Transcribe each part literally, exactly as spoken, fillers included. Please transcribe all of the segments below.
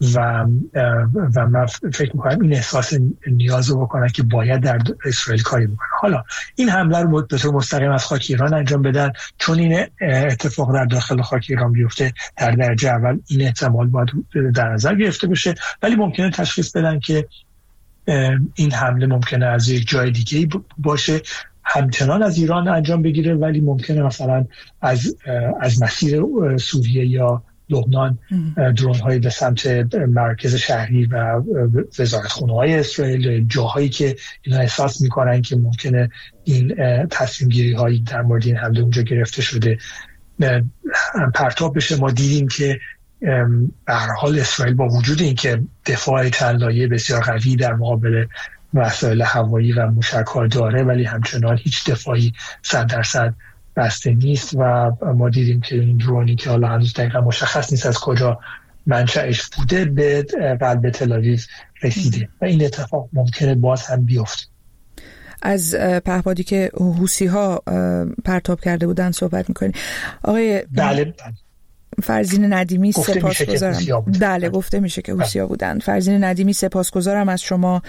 و و من فکر میکنم این احساس نیاز رو بکنن که باید در اسرائیل کاری بکنن. حالا این حمله رو به طور مستقیم از خاک ایران انجام بدن، چون این اتفاق در داخل خاک ایران بیفته در درجه اول این احتمال باید در نظر گرفته بشه، ولی ممکنه تشخیص بدن که این حمله ممکنه از یک جای دیگه باشه، همچنان از ایران انجام بگیره، ولی ممکنه مثلا از از مسیر سوریه یا لبنان درون هایی به سمت مرکز شهری و وزارتخونه های اسرائیل، جاهایی که اینا احساس میکنن که ممکنه این تصمیم گیری هایی در مورد این حمله اونجا گرفته شده پرتاب بشه. ما دیدیم که به هر حال اسرائیل با وجود این که دفاع چند لایه بسیار قوی در مقابل مسائل هوایی و موشک‌ها داره، ولی همچنان هیچ دفاعی صد درصد بسته نیست و ما دیدیم که این درونی که حالا هنوز دقیقا مشخص نیست از کجا منشأش بوده به قلب تل‌آویو رسیده و این اتفاق ممکنه باز هم بیفته. از پهپادی که حوثی‌ها پرتاب کرده بودن صحبت می‌کنید آقای بله بله فرزین ندیمی سپاسگزارم. بله گفته میشه که حوثی‌ها بودن. فرزین ندیمی سپاسگزارم از شما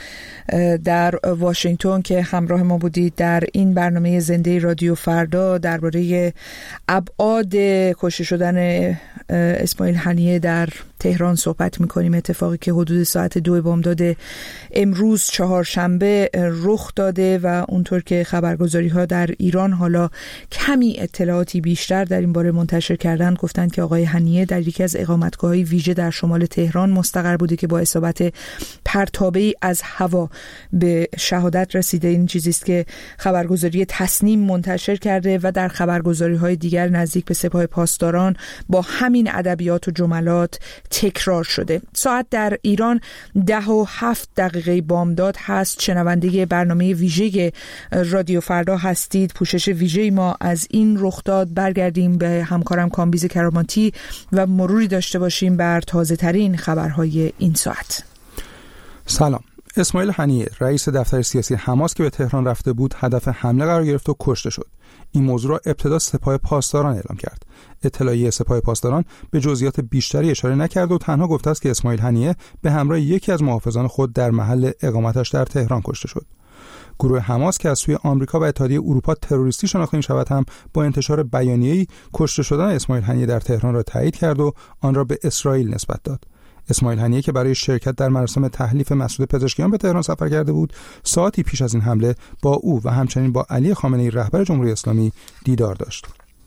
در واشنگتن که همراه ما بودید در این برنامه زنده رادیو فردا درباره ابعاد کشته شدن اسماعیل هنیه در تهران صحبت میکنیم. اتفاقی که حدود ساعت دو بامداد امروز چهارشنبه رخ داده و اونطور که خبرگزاری ها در ایران حالا کمی اطلاعاتی بیشتر در این باره منتشر کردن، گفتند که آقای هنیه در یکی از اقامتگاه‌های ویژه در شمال تهران مستقر بوده که با اصابت پرتابه‌ای از هوا به شهادت رسیده. این چیزی است که خبرگزاری تصنیم منتشر کرده و در خبرگزاری‌های دیگر نزدیک به سپاه پاسداران با همین ادبیات و جملات تکرار شده. ساعت در ایران ده و هفت دقیقه بامداد هست. شنونده برنامه ویژه رادیو فردا هستید. پوشش ویژه ما از این رخداد برگردیم به همکارم کامبیز کراماتی و مروری داشته باشیم بر تازه ترین خبرهای این ساعت. سلام. اسماعیل هنیه رئیس دفتر سیاسی حماس که به تهران رفته بود هدف حمله قرار گرفت و کشته شد. این موضوع را ابتدا سپاه پاسداران اعلام کرد. اطلاعیه سپاه پاسداران به جزئیات بیشتری اشاره نکرد و تنها گفته است که اسماعیل هنیه به همراه یکی از محافظان خود در محل اقامتش در تهران کشته شد. گروه حماس که از سوی آمریکا و اتحادیه اروپا تروریستی شناخته می‌شود هم با انتشار بیانیه‌ای کشته شدن اسماعیل هنیه در تهران را تایید کرد و آن را به اسرائیل نسبت داد. اسماعیل هنیه که برای شرکت در مراسم تحلیف مسعود پزشکیان به تهران سفر کرده بود، ساعتی پیش از این حمله با او و همچنین با علی خامنه‌ای رهبر جمهوری اسلامی دیدار داشت.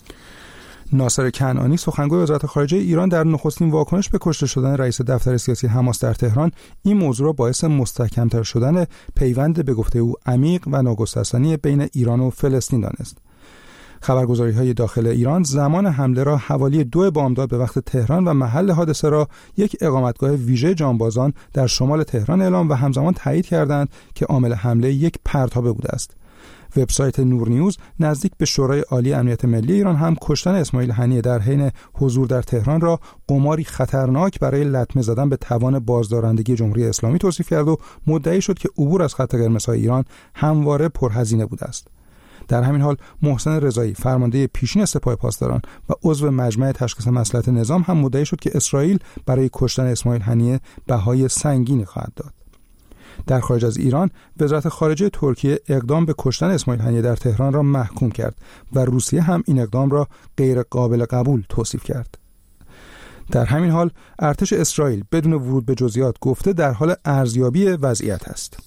ناصر کنعانی سخنگوی وزارت خارجه ایران در نخستین واکنش به کشته شدن رئیس دفتر سیاسی حماس در تهران این موضوع را باعث مستحکم‌تر شدن پیوند به گفته او عمیق و ناگسستنی بین ایران و فلسطین دانست. خبرگزاری‌های داخل ایران زمان حمله را حوالی دو بامداد به وقت تهران و محل حادثه را یک اقامتگاه ویژه جانبازان در شمال تهران اعلام و همزمان تایید کردند که عامل حمله یک پرتابه بوده است. وبسایت نور نیوز نزدیک به شورای عالی امنیت ملی ایران هم کشتن اسماعیل هنیه در حین حضور در تهران را قماری خطرناک برای لطمه زدن به توان بازدارندگی جمهوری اسلامی توصیف کرد و مدعی شد که عبور از خط قرمزهای ایران همواره پرهزینه بوده است. در همین حال محسن رضایی فرمانده پیشین سپاه پاسداران و عضو مجمع تشخیص مصلحت نظام هم مدعی شد که اسرائیل برای کشتن اسماعیل هنیه بهای سنگینی خواهد داد. در خارج از ایران وزارت خارجه ترکیه اقدام به کشتن اسماعیل هنیه در تهران را محکوم کرد و روسیه هم این اقدام را غیر قابل قبول توصیف کرد. در همین حال ارتش اسرائیل بدون ورود به جزئیات گفته در حال ارزیابی وضعیت است.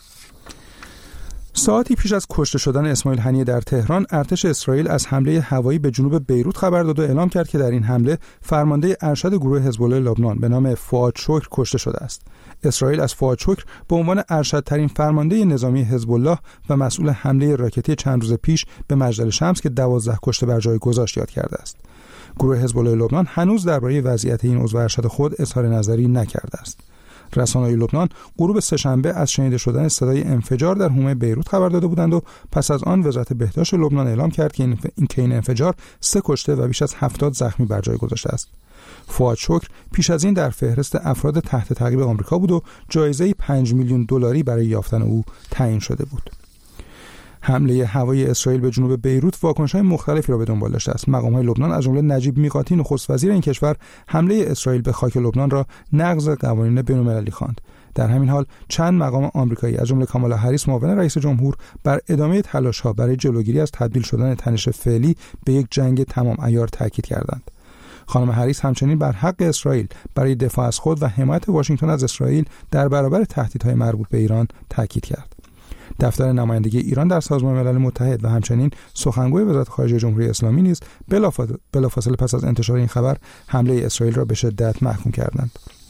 ساعتی پیش از کشته شدن اسماعیل هنیه در تهران، ارتش اسرائیل از حمله هوایی به جنوب بیروت خبر داد و اعلام کرد که در این حمله فرمانده ارشد گروه حزب الله لبنان به نام فؤاد شکر کشته شده است. اسرائیل از فؤاد شکر به عنوان ارشدترین فرمانده نظامی حزب الله و مسئول حمله راکتی چند روز پیش به مجدل شمس که دوازده کشته بر جای گذاشت یاد کرده است. گروه حزب الله لبنان هنوز درباره وضعیت این عضو ارشد خود اظهار نظری نکرده است. رسانه‌های لبنان غروب سه‌شنبه از شنیده شدن صدای انفجار در حومه بیروت خبر داده بودند و پس از آن وزارت بهداشت لبنان اعلام کرد که این که این انفجار سه کشته و بیش از هفتاد زخمی بر جای گذاشته است. فؤاد شکر پیش از این در فهرست افراد تحت تعقیب آمریکا بود و جایزه پنج میلیون دلاری برای یافتن او تعیین شده بود. حمله هوایی اسرائیل به جنوب بیروت واکنش‌های مختلفی را به دنبال داشته است. مقام‌های لبنان از جمله نجیب میقاتی نخست وزیر این کشور حمله اسرائیل به خاک لبنان را نقض قوانین بین‌المللی خواند. در همین حال چند مقام آمریکایی از جمله کامالا هریس معاون رئیس جمهور بر ادامه تلاش‌ها برای جلوگیری از تبدیل شدن تنش فعلی به یک جنگ تمام عیار تاکید کردند. خانم هریس همچنین بر حق اسرائیل برای دفاع از خود و حمایت واشنگتن از اسرائیل در برابر تهدیدهای مربوط به ایران تاکید کرد. دفتر نمایندگی ایران در سازمان ملل متحد و همچنین سخنگوی وزارت خارجه جمهوری اسلامی نیز بلافاصله پس از انتشار این خبر حمله اسرائیل را به شدت محکوم کردند.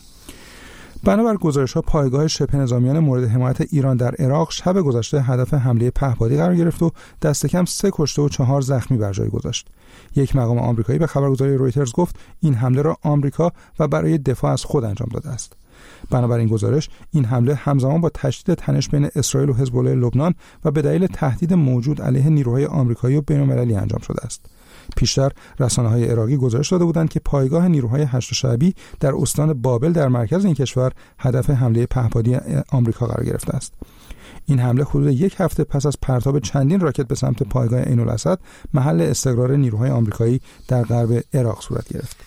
بنابر گزارش‌ها پایگاه شبه نظامیان مورد حمایت ایران در عراق شب گذشته هدف حمله پهپادی قرار گرفت و دست کم سه کشته و چهار زخمی بر جای گذاشت. یک مقام آمریکایی به خبرگزاری رویترز گفت این حمله را آمریکا و برای دفاع از خود انجام داده است. بنابراین گزارش این حمله همزمان با تشدید تنش بین اسرائیل و حزب الله لبنان و به دلیل تهدید موجود علیه نیروهای آمریکایی و بین‌المللی انجام شده است. پیشتر رسانه‌های عراقی گزارش داده بودند که پایگاه نیروهای هشت شعبی در استان بابل در مرکز این کشور هدف حمله پهپادی آمریکا قرار گرفته است. این حمله حدود یک هفته پس از پرتاب چندین راکت به سمت پایگاه عین‌الاسد محل استقرار نیروهای آمریکایی در غرب عراق صورت گرفت.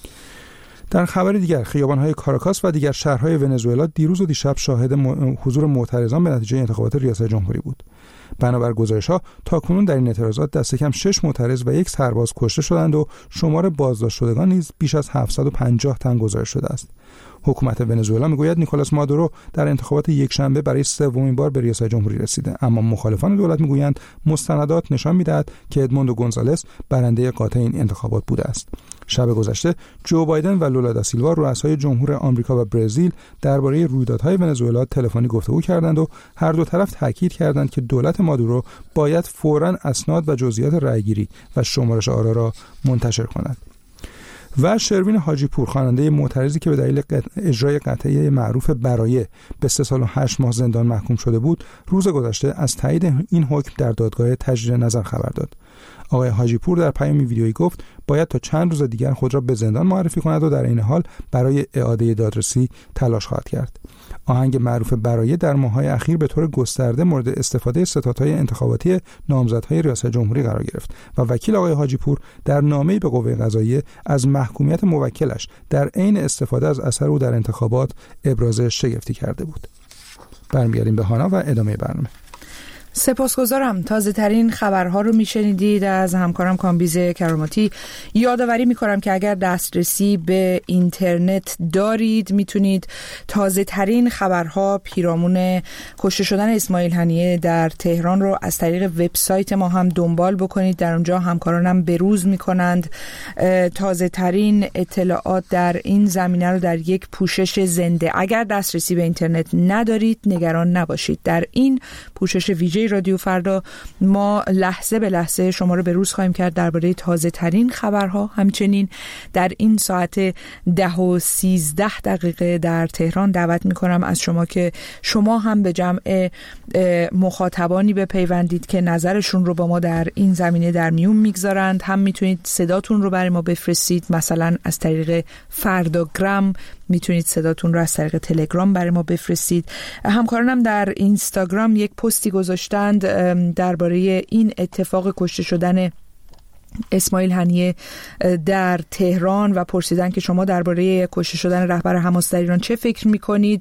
در خبر دیگر خیابان‌های کاراکاس و دیگر شهرهای ونزوئلا دیروز و دیشب شاهد حضور معترضان به نتیجه انتخابات ریاست جمهوری بود. بنابر گزارش‌ها تاکنون در این اعتراضات دست کم شش معترض و یک سرباز کشته شدند و شمار بازداشت شدگان نیز بیش از هفتصد و پنجاه تن گزارش شده است. حکومت ونزوئلا میگوید نیکولاس مادورو در انتخابات یکشنبه برای سومین بار به ریاست جمهوری رسیده، اما مخالفان دولت میگویند مستندات نشان می‌دهد که ادموندو گونزالس برنده قاطع این انتخابات بوده است. شب گذشته جو بایدن و لولا دا سیلوا رؤسای جمهور آمریکا و برزیل درباره رویدادهای ونزوئلا تلفنی گفتگو کردند و هر دو طرف تاکید کردند که دولت مادورو باید فوراً اسناد و جزئیات رأیگیری و شمارش آرا را منتشر کند. و شروین حاجی پور خواننده معترضی که به دلیل اجرای قطعه معروف برایه به سه سال و هشت ماه زندان محکوم شده بود، روز گذشته از تایید این حکم در دادگاه تجدید نظر خبر داد. آقای حاجی پور در پیامی ویدیویی گفت باید تا چند روز دیگر خود را به زندان معرفی کند و در این حال برای اعاده دادرسی تلاش خواهد کرد. آهنگ معروف برایه در ماه‌های اخیر به طور گسترده مورد استفاده ستادهای انتخاباتی نامزدهای ریاست جمهوری قرار گرفت و وکیل آقای حاجی پور در نامه‌ای به قوه قضاییه از محکومیت موکلش در عین استفاده از اثر او در انتخابات ابراز شگفتی کرده بود. برمیگردیم به هانا و ادامه برنامه. سپاسگزارم. تازه ترین خبرها رو میشنیدید از همکارم کامبیز کراماتی. یادآوری میکنم که اگر دسترسی به اینترنت دارید میتونید تازه ترین خبرها پیرامون کشته شدن اسماعیل هنیه در تهران رو از طریق وبسایت ما هم دنبال بکنید. در اونجا همکارانم بروز میکنند تازه ترین اطلاعات در این زمینه رو در یک پوشش زنده. اگر دسترسی به اینترنت ندارید نگران نباشید. در این پوشش ویژه رادیو فردا ما لحظه به لحظه شما رو به روز خواهیم کرد درباره تازه ترین خبرها. همچنین در این ساعت ده و سیزده دقیقه در تهران دعوت میکنم از شما که شما هم به جمع مخاطبانی بپیوندید که نظرشون رو با ما در این زمینه در میون میگذارند. هم میتونید صداتون رو برای ما بفرستید، مثلا از طریق فرداگرام میتونید صداتون رو از طریق تلگرام برای ما بفرستید. همکارانم در اینستاگرام یک پستی گذاشتند درباره این اتفاق کشته شدن اسماعیل هنیه در تهران و پرسیدن که شما درباره کشته شدن رهبر حماس در ایران چه فکر میکنید.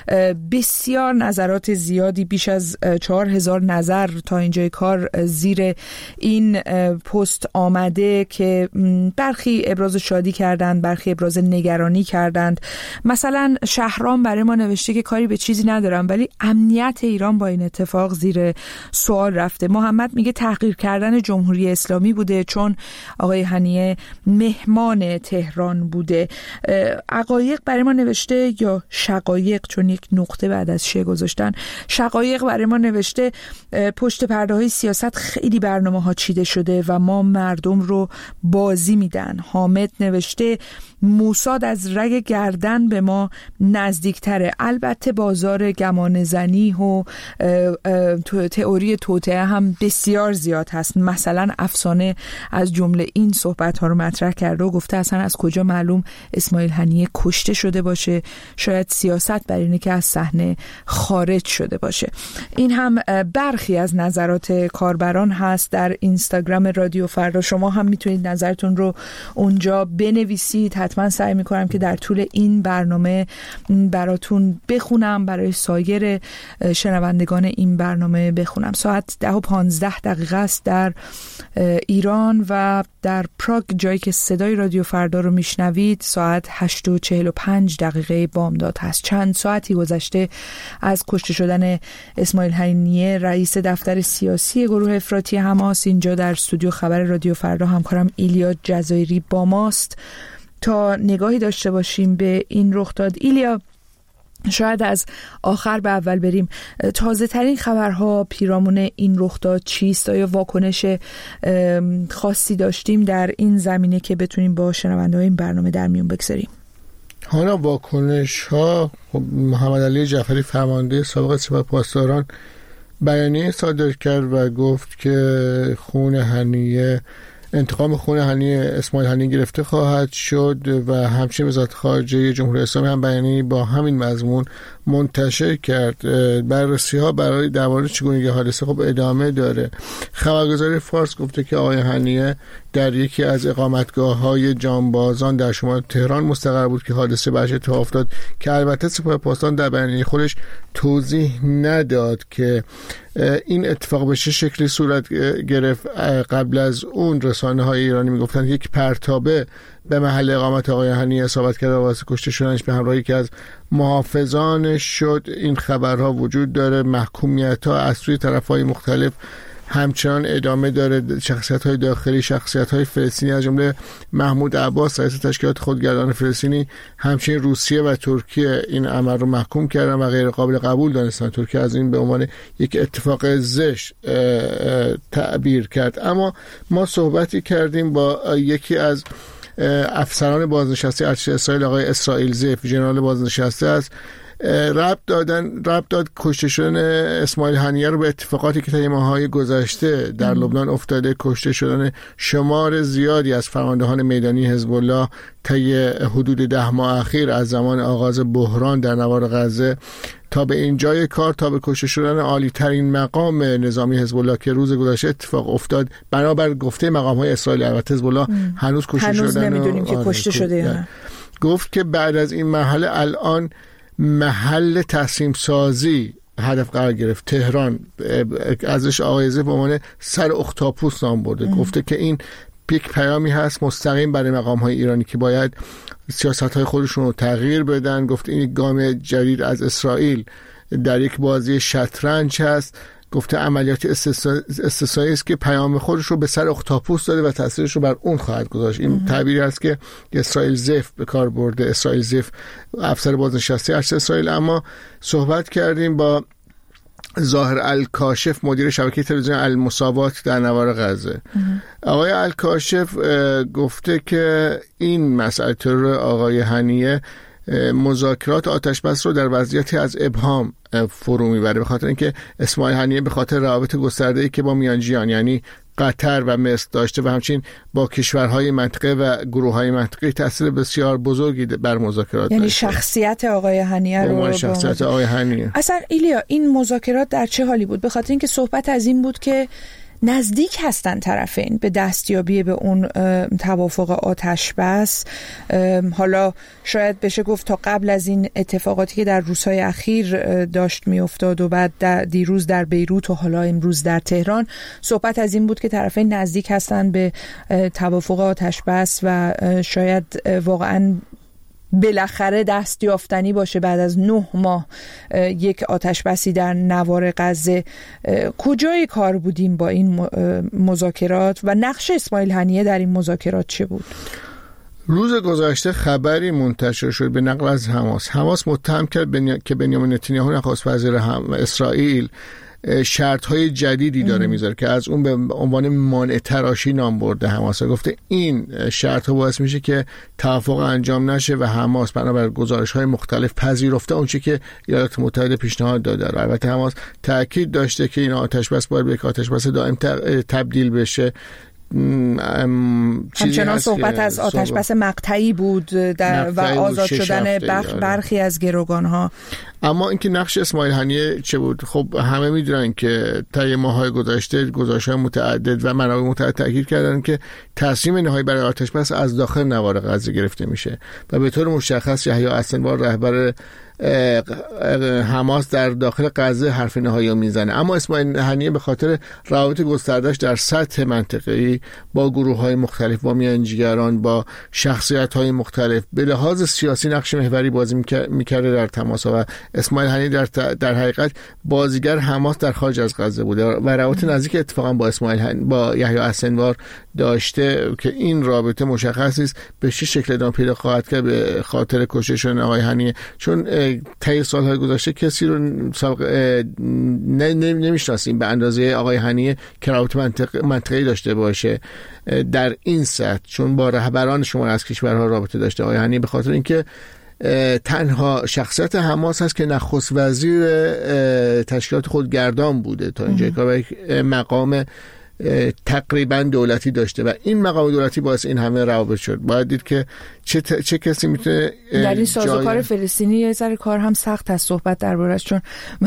بسیار نظرات زیادی، بیش از چهار هزار نظر تا اینجای کار زیر این پست آمده که برخی ابراز شادی کردند، برخی ابراز نگرانی کردند. مثلا شهرام برای ما نوشته که کاری به چیزی ندارم ولی امنیت ایران با این اتفاق زیر سوال رفته. محمد میگه تحقیر کردن جمهوری اسلامی بوده چون آقای هنیه مهمان تهران بوده. عقایق برای ما نوشته، یا شقایق چون یک نقطه بعد از شه گذاشتن، شقایق برای ما نوشته پشت پرده های سیاست خیلی برنامه ها چیده شده و ما مردم رو بازی میدن. حامد نوشته موساد از رگ گردن به ما نزدیکتره. البته بازار گمان زنی و تئوری توطئه هم بسیار زیاد هست. مثلا افسانه از جمله این صحبت ها رو مطرح کرده و گفته اصلا از کجا معلوم اسماعیل هنیه کشته شده باشه، شاید سیاست بر اینه که از صحنه خارج شده باشه. این هم برخی از نظرات کاربران هست در اینستاگرام رادیو فردا. شما هم میتونید نظرتون رو اونجا بنویسید. حتما سعی میکنم که در طول این برنامه براتون بخونم، برای سایر شنوندگان این برنامه بخونم. ساعت ده و پانزده دقیقه است در ایران و در پراگ جایی که صدای رادیو فردا رو میشنوید ساعت هشت و چهل و پنج دقیقه بامداد هست. چند ساعتی گذشته از کشته شدن اسماعیل هنیه رئیس دفتر سیاسی گروه افراطی حماس. اینجا در استودیو خبر رادیو فردا همکارم ایلیا جزایری با ماست تا نگاهی داشته باشیم به این رخ داد. ایلیا، شاید از آخر به اول بریم. تازه ترین خبرها پیرامون این رخداد چیست؟ آیا واکنش خاصی داشتیم در این زمینه که بتونیم با شنونده‌های این برنامه در میون بگذاریم؟ حالا واکنش ها، محمد علی جعفری فرمانده سابق سپاه پاسداران بیانیه صادر کرد و گفت که خون هنیه انتقام خون هنیه اسماعیل هنیه گرفته خواهد شد و همچنین وزارت خارجه جمهوری اسلامی هم بیانیه با همین مضمون منتشر کرد. بررسی ها برای درباره چگونگی حادثه خب ادامه داره. خبرگزاری فارس گفته که آقای هنیه در یکی از اقامتگاه‌های جانبازان در شمال تهران مستقر بود که حادثه برش اتفاق افتاد، که البته سپاه پاسداران در بیانیه خودش توضیح نداد که این اتفاق به چه شکلی صورت گرفت. قبل از اون رسانه‌های ایرانی میگفتند یک پرتابه به محل اقامت آقای هنیه اصابت کرده و واسه کشته شدنش به همراهی که از محافظانش شد. این خبرها وجود داره. محکومیت‌ها از سوی طرف‌های مختلف همچنان ادامه داره. شخصیت‌های داخلی، شخصیت‌های فلسطینی از جمله محمود عباس رئیس تشکیلات خودگردان فلسطینی، همچنین روسیه و ترکیه این عمل رو محکوم کردن و غیر قابل قبول دانستن. ترکیه از این به عنوان یک اتفاق زشت تعبیر کرد. اما ما صحبتی کردیم با یکی از افسران بازنشسته ارتش اسرائیل، آقای اسرائیل زیف، ژنرال بازنشسته است. ربط دادن ربط داد کشته شدن اسماعیل هنیه رو به اتفاقاتی که طی ماه‌های گذشته در لبنان افتاده، کشته شدن شمار زیادی از فرماندهان میدانی حزب الله طی حدود ده ماه اخیر از زمان آغاز بحران در نوار غزه تا به اینجای کار، تا به کشته شدن عالی ترین مقام نظامی حزب الله که روز گذشته اتفاق افتاد. بنابر گفته مقام‌های اسرائیل، البته حزب الله هنوز کشته شدن، هنوز نمیدونیم که کشته شده. گفت که بعد از این مرحله الان محل تصمیم سازی هدف قرار گرفت. تهران ازش آقای زیف به عنوان سر اختاپوس نام برده. ام. گفته که این یک پیامی هست مستقیم برای مقام‌های ایرانی که باید سیاست‌های خودشون رو تغییر بدن. گفت این یک گام جدید از اسرائیل در یک بازی شطرنج هست. گفته عملیات استثنایی است که پیام خودش رو به سر اختاپوس داده و تاثیرش رو بر اون خواهد گذاشت. این تعبیری است که اسرائیل زیف به کار برده. اسرائیل زیف افسر بازنشسته ارتش اسرائیل. اما صحبت کردیم با ظاهر الکاشف، مدیر شبکه تلویزیون المساوات در نوار غزه. آقای الکاشف گفته که این مسئله ترور آقای هنیه مذاکرات آتش بس رو در وضعیتی از ابهام فرو میبره، به خاطر اینکه اسماعیل هنیه به خاطر روابط گسترده‌ای که با میانجیان یعنی قطر و مصر داشته و همچنین با کشورهای منطقه و گروه‌های منطقی تاثیر بسیار بزرگی بر مذاکرات یعنی داشته. شخصیت آقای هنیه رو شخصیت آقای هنیه. اصلا ایلیا این مذاکرات در چه حالی بود؟ به خاطر اینکه صحبت از این بود که نزدیک هستن طرفین به دستیابی به اون توافق آتش بس. حالا شاید بشه گفت تا قبل از این اتفاقاتی که در روزهای اخیر داشت میافتاد و بعد در دیروز در بیروت و حالا امروز در تهران، صحبت از این بود که طرفین نزدیک هستن به توافق آتش بس و شاید واقعاً بالاخره دست یافتنی باشه بعد از نه ماه یک آتش بسی در نوار غزه. کجای کار بودیم با این مذاکرات و نقش اسماعیل هنیه در این مذاکرات چه بود؟ روز گذشته خبری منتشر شد به نقل از حماس. حماس متهم کرد بنی... که بنیامین نتانیاهو نخست وزیر هم... اسرائیل شرط‌های جدیدی داره میذاره که از اون به عنوان مانع تراشی نام برده. حماس گفته این شرط‌ها باعث میشه که توافق انجام نشه و حماس بنابر گزارش‌های مختلف پذیرفته اون چیزی که ایالات متحده پیشنهاد داده. البته حماس تاکید داشته که این آتش‌بس باید به یک آتش‌بس دائم تبدیل بشه. همچنان صحبت از آتش‌بس مقطعی بود در و آزاد شدن بخ برخی از گروگان‌ها. اما اینکه نقش اسماعیل هنیه چه بود؟ خب همه میدونن که طی ماه‌های گذشته گزارش‌های متعدد و منابع متعدد تاکید کردن که تصمیم نهایی برای آتش‌بس از داخل نوار غزه گرفته میشه و به طور مشخص یحیی السنوار رهبر حماس در داخل غزه حرف نهایی میزنه. اما اسماعیل هنیه به خاطر روابط گسترده‌اش در سطح منطقه‌ای با گروه‌های مختلف، با میانجیگران، با شخصیت‌های مختلف به لحاظ سیاسی نقش محوری بازی می‌کرده در تماس‌ها و اسماعیل هنیه در در حقیقت بازیگر حماس در خارج از غزه بوده و روابط نزدیک اتفاقا با اسماعیل هنیه با یحیی السنوار داشته که این رابطه مشخص است به چه شکل ادامه پیدا خواهد کرد به خاطر کشته شدن آقای هنیه، چون طی سال‌های گذشته کسی رو نمی‌شناسیم به اندازه آقای هنیه که روابط منطق منطقی داشته باشه در این سطح، چون با رهبران شماری از کشورها رابطه داشته. آقای هنیه به خاطر اینکه تنها شخصیت حماس هست که نخست وزیر تشکیلات خودگردان بوده تا اینجا که مقام تقریبا دولتی داشته و این مقام دولتی باعث این همه روابط شد. باید دید که چه, ت... چه کسی میتونه در این سازوکار جای... فلسطینی یه ذره کار هم سخت از صحبت دربارش، چون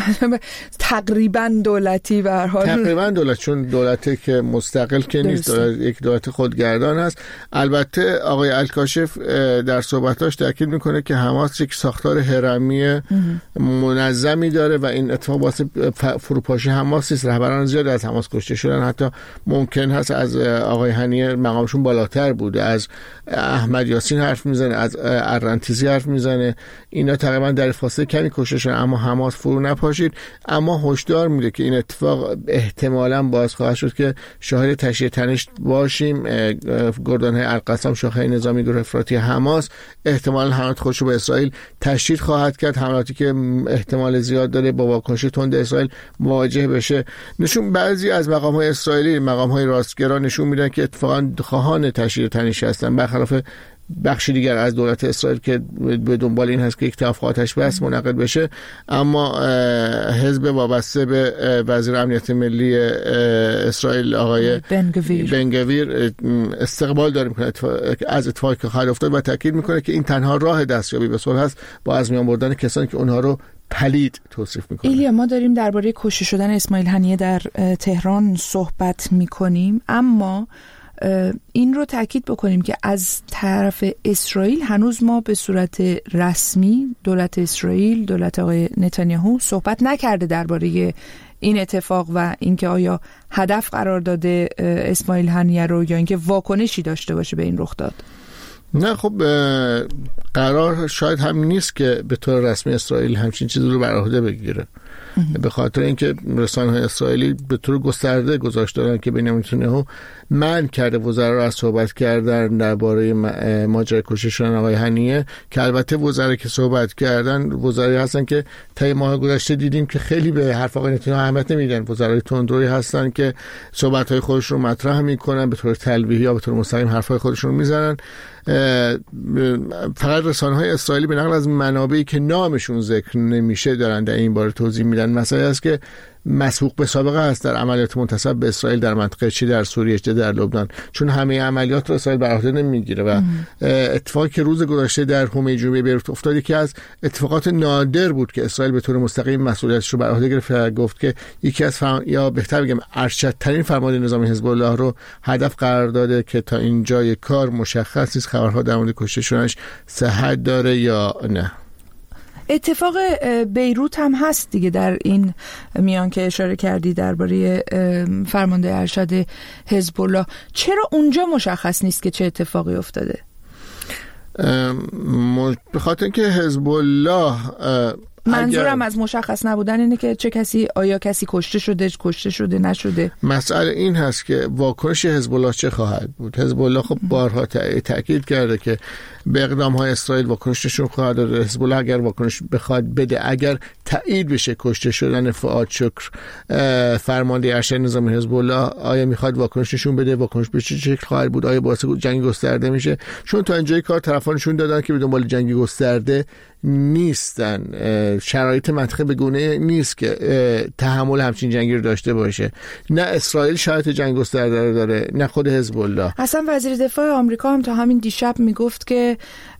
تقریبا دولتی به هر حال تقریبا دولت، چون دولتی که مستقل که نیست، دولت... یک دولت خودگردان هست. البته آقای الکاشف در صحبتاش تاکید میکنه که حماس یک ساختار هرمی منظمی داره و این اتفاق باعث فروپاشی حماس نیست. رهبران زیاد از حماس کشته شدن، حتی ممکن هست از آقای هنیه مقامشون بالاتر بوده. از احمد یاسین حرف میزنه، از ارنتیزی حرف میزنه، اینا تقریبا در فاصله کمی کشته شدن اما حماس فرو نپاشید. اما هشدار میده که این اتفاق احتمالاً باعث خواهد شد که شاهد تشییع تنش باشیم. گردانهای القسام شاخه نظامی گروه افراطی حماس احتمالاً حملات خودش رو به اسرائیل تشدید خواهد کرد، حملاتی که احتمال زیاد داره با واکنش تند اسرائیل مواجه بشه. نشون بعضی از مقام‌های اسرائیلی، مقام‌های راستگرا نشون میدن که اتفاقاً خواهان تشدید تنش هستن، برخلاف بخشی دیگر از دولت اسرائیل که به دنبال این هست که یک توافق آتش‌بس منعقد بشه. اما حزب وابسته به وزیر امنیت ملی اسرائیل آقای بنگویر استقبال داره میکنه از اتفاقی که خواهد افتاد و تاکید میکنه که این تنها راه دستیابی به صلح است با از میان بردن کسانی که اونها رو پلید توصیف میکنه. ایلیا، ما داریم درباره کشته شدن اسماعیل هنیه در تهران صحبت میکنیم، اما این رو تاکید بکنیم که از طرف اسرائیل هنوز ما به صورت رسمی دولت اسرائیل، دولت آقای نتانیاهو صحبت نکرده درباره این اتفاق و اینکه آیا هدف قرار داده اسماعیل هنیه رو یا اینکه واکنشی داشته باشه به این رخ داد. نه خب قرار شاید هم نیست که به طور رسمی اسرائیل همچین چیزی رو بر عهده بگیره، به خاطر اینکه رسانه‌های اسرائیلی به طور گسترده گزارش دادن که بنیامین نتانیاهو منع کرده وزرا رو از صحبت کردن درباره ماجرای کشته شدن آقای هنیه، که البته وزرا که صحبت کردن وزرایی هستن که طی ماه گذشته دیدیم که خیلی به حرف آقای نتانیاهو اهمیت نمیدن. وزرای تندرویی هستن که صحبت‌های خودشون رو مطرح میکنن، به طور تلویحی یا به طور مستقیم حرفای خودشون رو میزنن. فقط رسانه‌های اسرائیلی به نقل از منابعی که نامشون ذکر نمیشه دارن در این باره توضیح میدن. مسئله است که مسبوق به سابقه است در عملیات منتسب به اسرائیل در منطقه، چه در سوریه چه در لبنان، چون همه عملیات رو اسرائیل بر عهده نمیگیره و اتفاقی که روز گذشته در حومه جنوبی بیروت افتاد که از اتفاقات نادر بود که اسرائیل به طور مستقیم مسئولیتش رو بر عهده گرفت و گفت که یکی از فرم... یا بهتر بگم ارشدترین فرمانده نظامی حزب الله رو هدف قرار داده که تا اینجای کار مشخص نیست خبرها در مورد کشته شدنش صحت داره یا نه. اتفاق بیروت هم هست دیگه در این میان که اشاره کردی درباره فرمانده ارشد حزب الله. چرا اونجا مشخص نیست که چه اتفاقی افتاده؟ به خاطر اینکه حزب الله منظورم از مشخص نبودن اینه که چه کسی، آیا کسی کشته شده کشته شده نشده. مسئله این هست که واکنش حزب الله چه خواهد بود. حزب الله خب بارها تاکید کرده که به اقدام های اسرائیل واکنششون خواهد داد. حزب الله اگر واکنش بخواد بده، اگر تایید بشه کشته شدن فؤاد شکر فرمانده ارشد نظامی حزب الله، آیا میخواد واکنششون بده؟ واکنش به چه شکل خواهد بود؟ آیا باعث جنگ گسترده میشه؟ چون تا اینجای کار طرفانشون دادن که به دنبال جنگ گسترده نیستن. شرایط منطقه به گونه نیست که تحمل همچین جنگی رو داشته باشه. نه اسرائیل شرایط جنگ گسترده رو داره، نه خود حزب الله. اصلا وزیر دفاع آمریکا هم تا همین دیشب میگفت که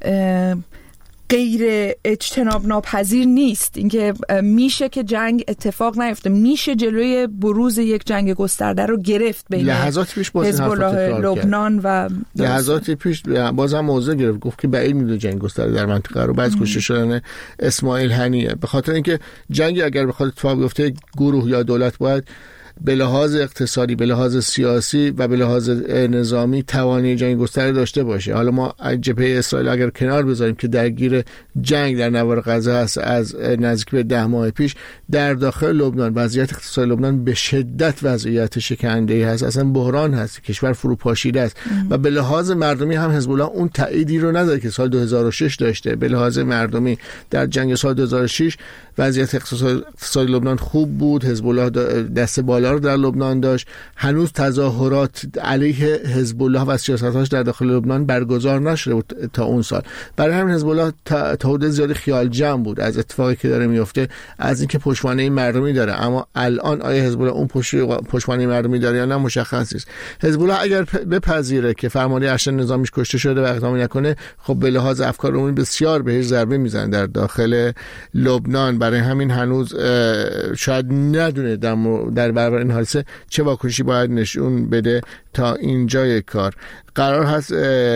غیر اجتناب ناپذیر نیست اینکه میشه که جنگ اتفاق نیفته، میشه جلوی بروز یک جنگ گسترده رو گرفت بین لحظات پیش باز حزب الله لبنان و لحظات پیش بازم موضوع گرفت، گفت که بعید میدونه جنگ گسترده در منطقه رو بعد کشته شدن اسماعیل هنیه، به خاطر اینکه جنگ اگر بخواد اتفاق بیفته گروه یا دولت باید به لحاظ اقتصادی، به لحاظ سیاسی و به لحاظ نظامی توانایی جنگ گسترده داشته باشه. حالا ما جبهه اسرائیل اگر کنار بذاریم که درگیر جنگ در نوار غزه هست از نزدیک به ده ماه پیش، در داخل لبنان وضعیت اقتصادی لبنان به شدت وضعیت شکننده هست، اصلا بحران هست، کشور فروپاشیده است ام. و به لحاظ مردمی هم حزب الله اون تأییدی رو نداره که سال دو هزار و شش داشته. به لحاظ مردمی در جنگ سال دو هزار و شش وضعیت اقتصادی لبنان خوب بود، حزب الله دست بالا رو در لبنان داشت، هنوز تظاهرات علیه حزب الله و سیاستاش در داخل لبنان برگزار نشده بود تا اون سال. برای همین حزب الله تا حدود زیادی خیال جمع بود از اتفاقی که داره میفته، از اینکه پشتوانه مردمی داره. اما الان آیا حزب الله اون پشتوانه مردمی داره یا نه مشخص نیست. حزب الله اگر بپذیره که فرمانده ارشد نظامیش کشته شده و اقدام نکنه، خب به لحاظ افکار عمومی بسیار بهش ضربه میزنه در داخل لبنان. برای همین هنوز شاید ندونه در در برابر این حادثه چه واکنشی باید نشون بده. تا اینجای کار قرار هست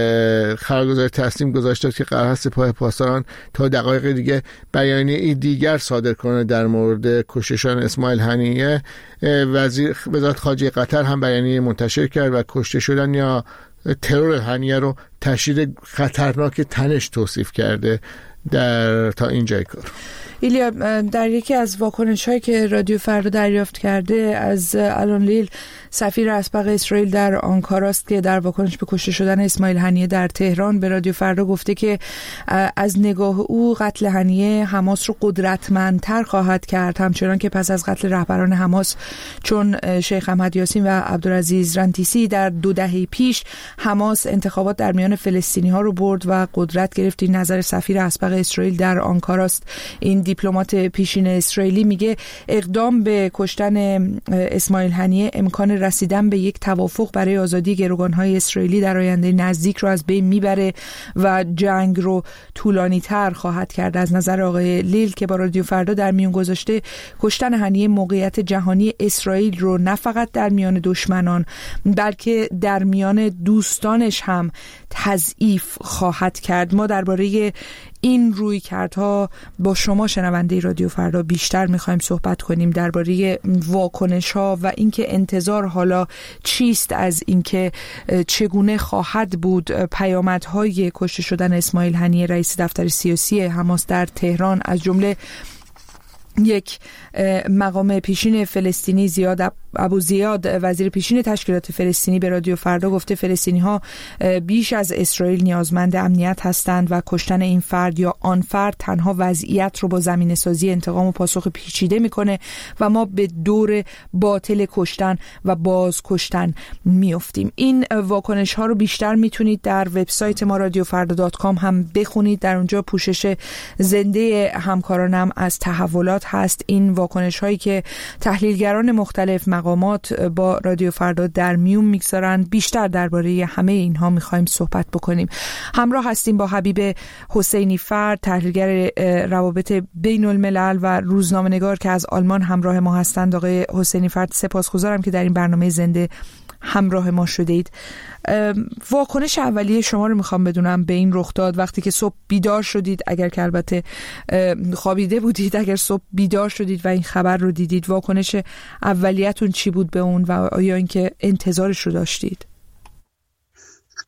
خبرگزاری تصمیم گذاشته که قرار هست سپاه پاسداران تا دقایق دیگه بیانیه دیگر صادر کنه در مورد کشته شدن اسماعیل هنیه. وزیر وزارت خارجه قطر هم بیانیه منتشر کرد و کشته شدن یا ترور هنیه رو تشدید خطرناک تنش توصیف کرده. در تا اینجای کار ایلیا، در یکی از واکنش‌هایی که رادیو فردا دریافت کرده از الان لیل، سفیر اسبق اسرائیل در آنکاراست که در واکنش به کشته شدن اسماعیل هنیه در تهران به رادیو فردا گفته که از نگاه او قتل هنیه حماس رو قدرتمندتر خواهد کرد، همچنان که پس از قتل رهبران حماس چون شیخ احمد یاسین و عبدالعزیز رنتیسی در دو دهه پیش حماس انتخابات در میان فلسطینی‌ها رو برد و قدرت گرفت. این نظر سفیر اسبق اسرائیل در آنکاراست. این دیپلمات پیشین اسرائیلی میگه اقدام به کشتن اسماعیل هنیه امکان رسیدن به یک توافق برای آزادی گروگان‌های اسرائیلی در آینده نزدیک رو از بین میبره و جنگ رو طولانی تر خواهد کرد. از نظر آقای لیل که با رادیو فردا در میون گذاشته، کشتن هنیه موقعیت جهانی اسرائیل رو نه فقط در میان دشمنان بلکه در میان دوستانش هم تضعیف خواهد کرد. ما درباره این رویکردها با شما شنونده رادیو فردا بیشتر میخوایم صحبت کنیم، درباره واکنش‌ها و اینکه انتظار حالا چیست از اینکه چگونه خواهد بود پیامدهای کشته شدن اسماعیل هنیه رئیس دفتر سیاسی حماس در تهران. از جمله یک مقام پیشین فلسطینی زیاد ابو زیاد، وزیر پیشین تشکیلات فلسطینی، به رادیو فردا گفته فلسطینی ها بیش از اسرائیل نیازمند امنیت هستند و کشتن این فرد یا آن فرد تنها وضعیت رو با زمینه سازی انتقام و پاسخ پیچیده میکنه و ما به دور باطل کشتن و باز کشتن میافتیم. این واکنش ها رو بیشتر میتونید در وبسایت ما رادیو فردا دات کام هم بخونید. در اونجا پوشش زنده همکارانم از تحولات هست. این واکنش هایی که تحلیلگران مختلف مقامات با رادیو فردا در میون میگذارند، بیشتر درباره همه اینها میخوایم صحبت بکنیم. همراه هستیم با حبیب حسینی فرد، تحلیلگر روابط بین الملل و روزنامه‌نگار که از آلمان همراه ما هستند. آقای حسینی فرد، سپاسگزارم که در این برنامه زنده همراه ما شده اید. واکنش اولیه شما رو میخوام بدونم به این رخ داد وقتی که صبح بیدار شدید، اگر که البته خوابیده بودید، اگر صبح بیدار شدید و این خبر رو دیدید، واکنش اولیتون چی بود به اون و آیا اینکه انتظارش رو داشتید؟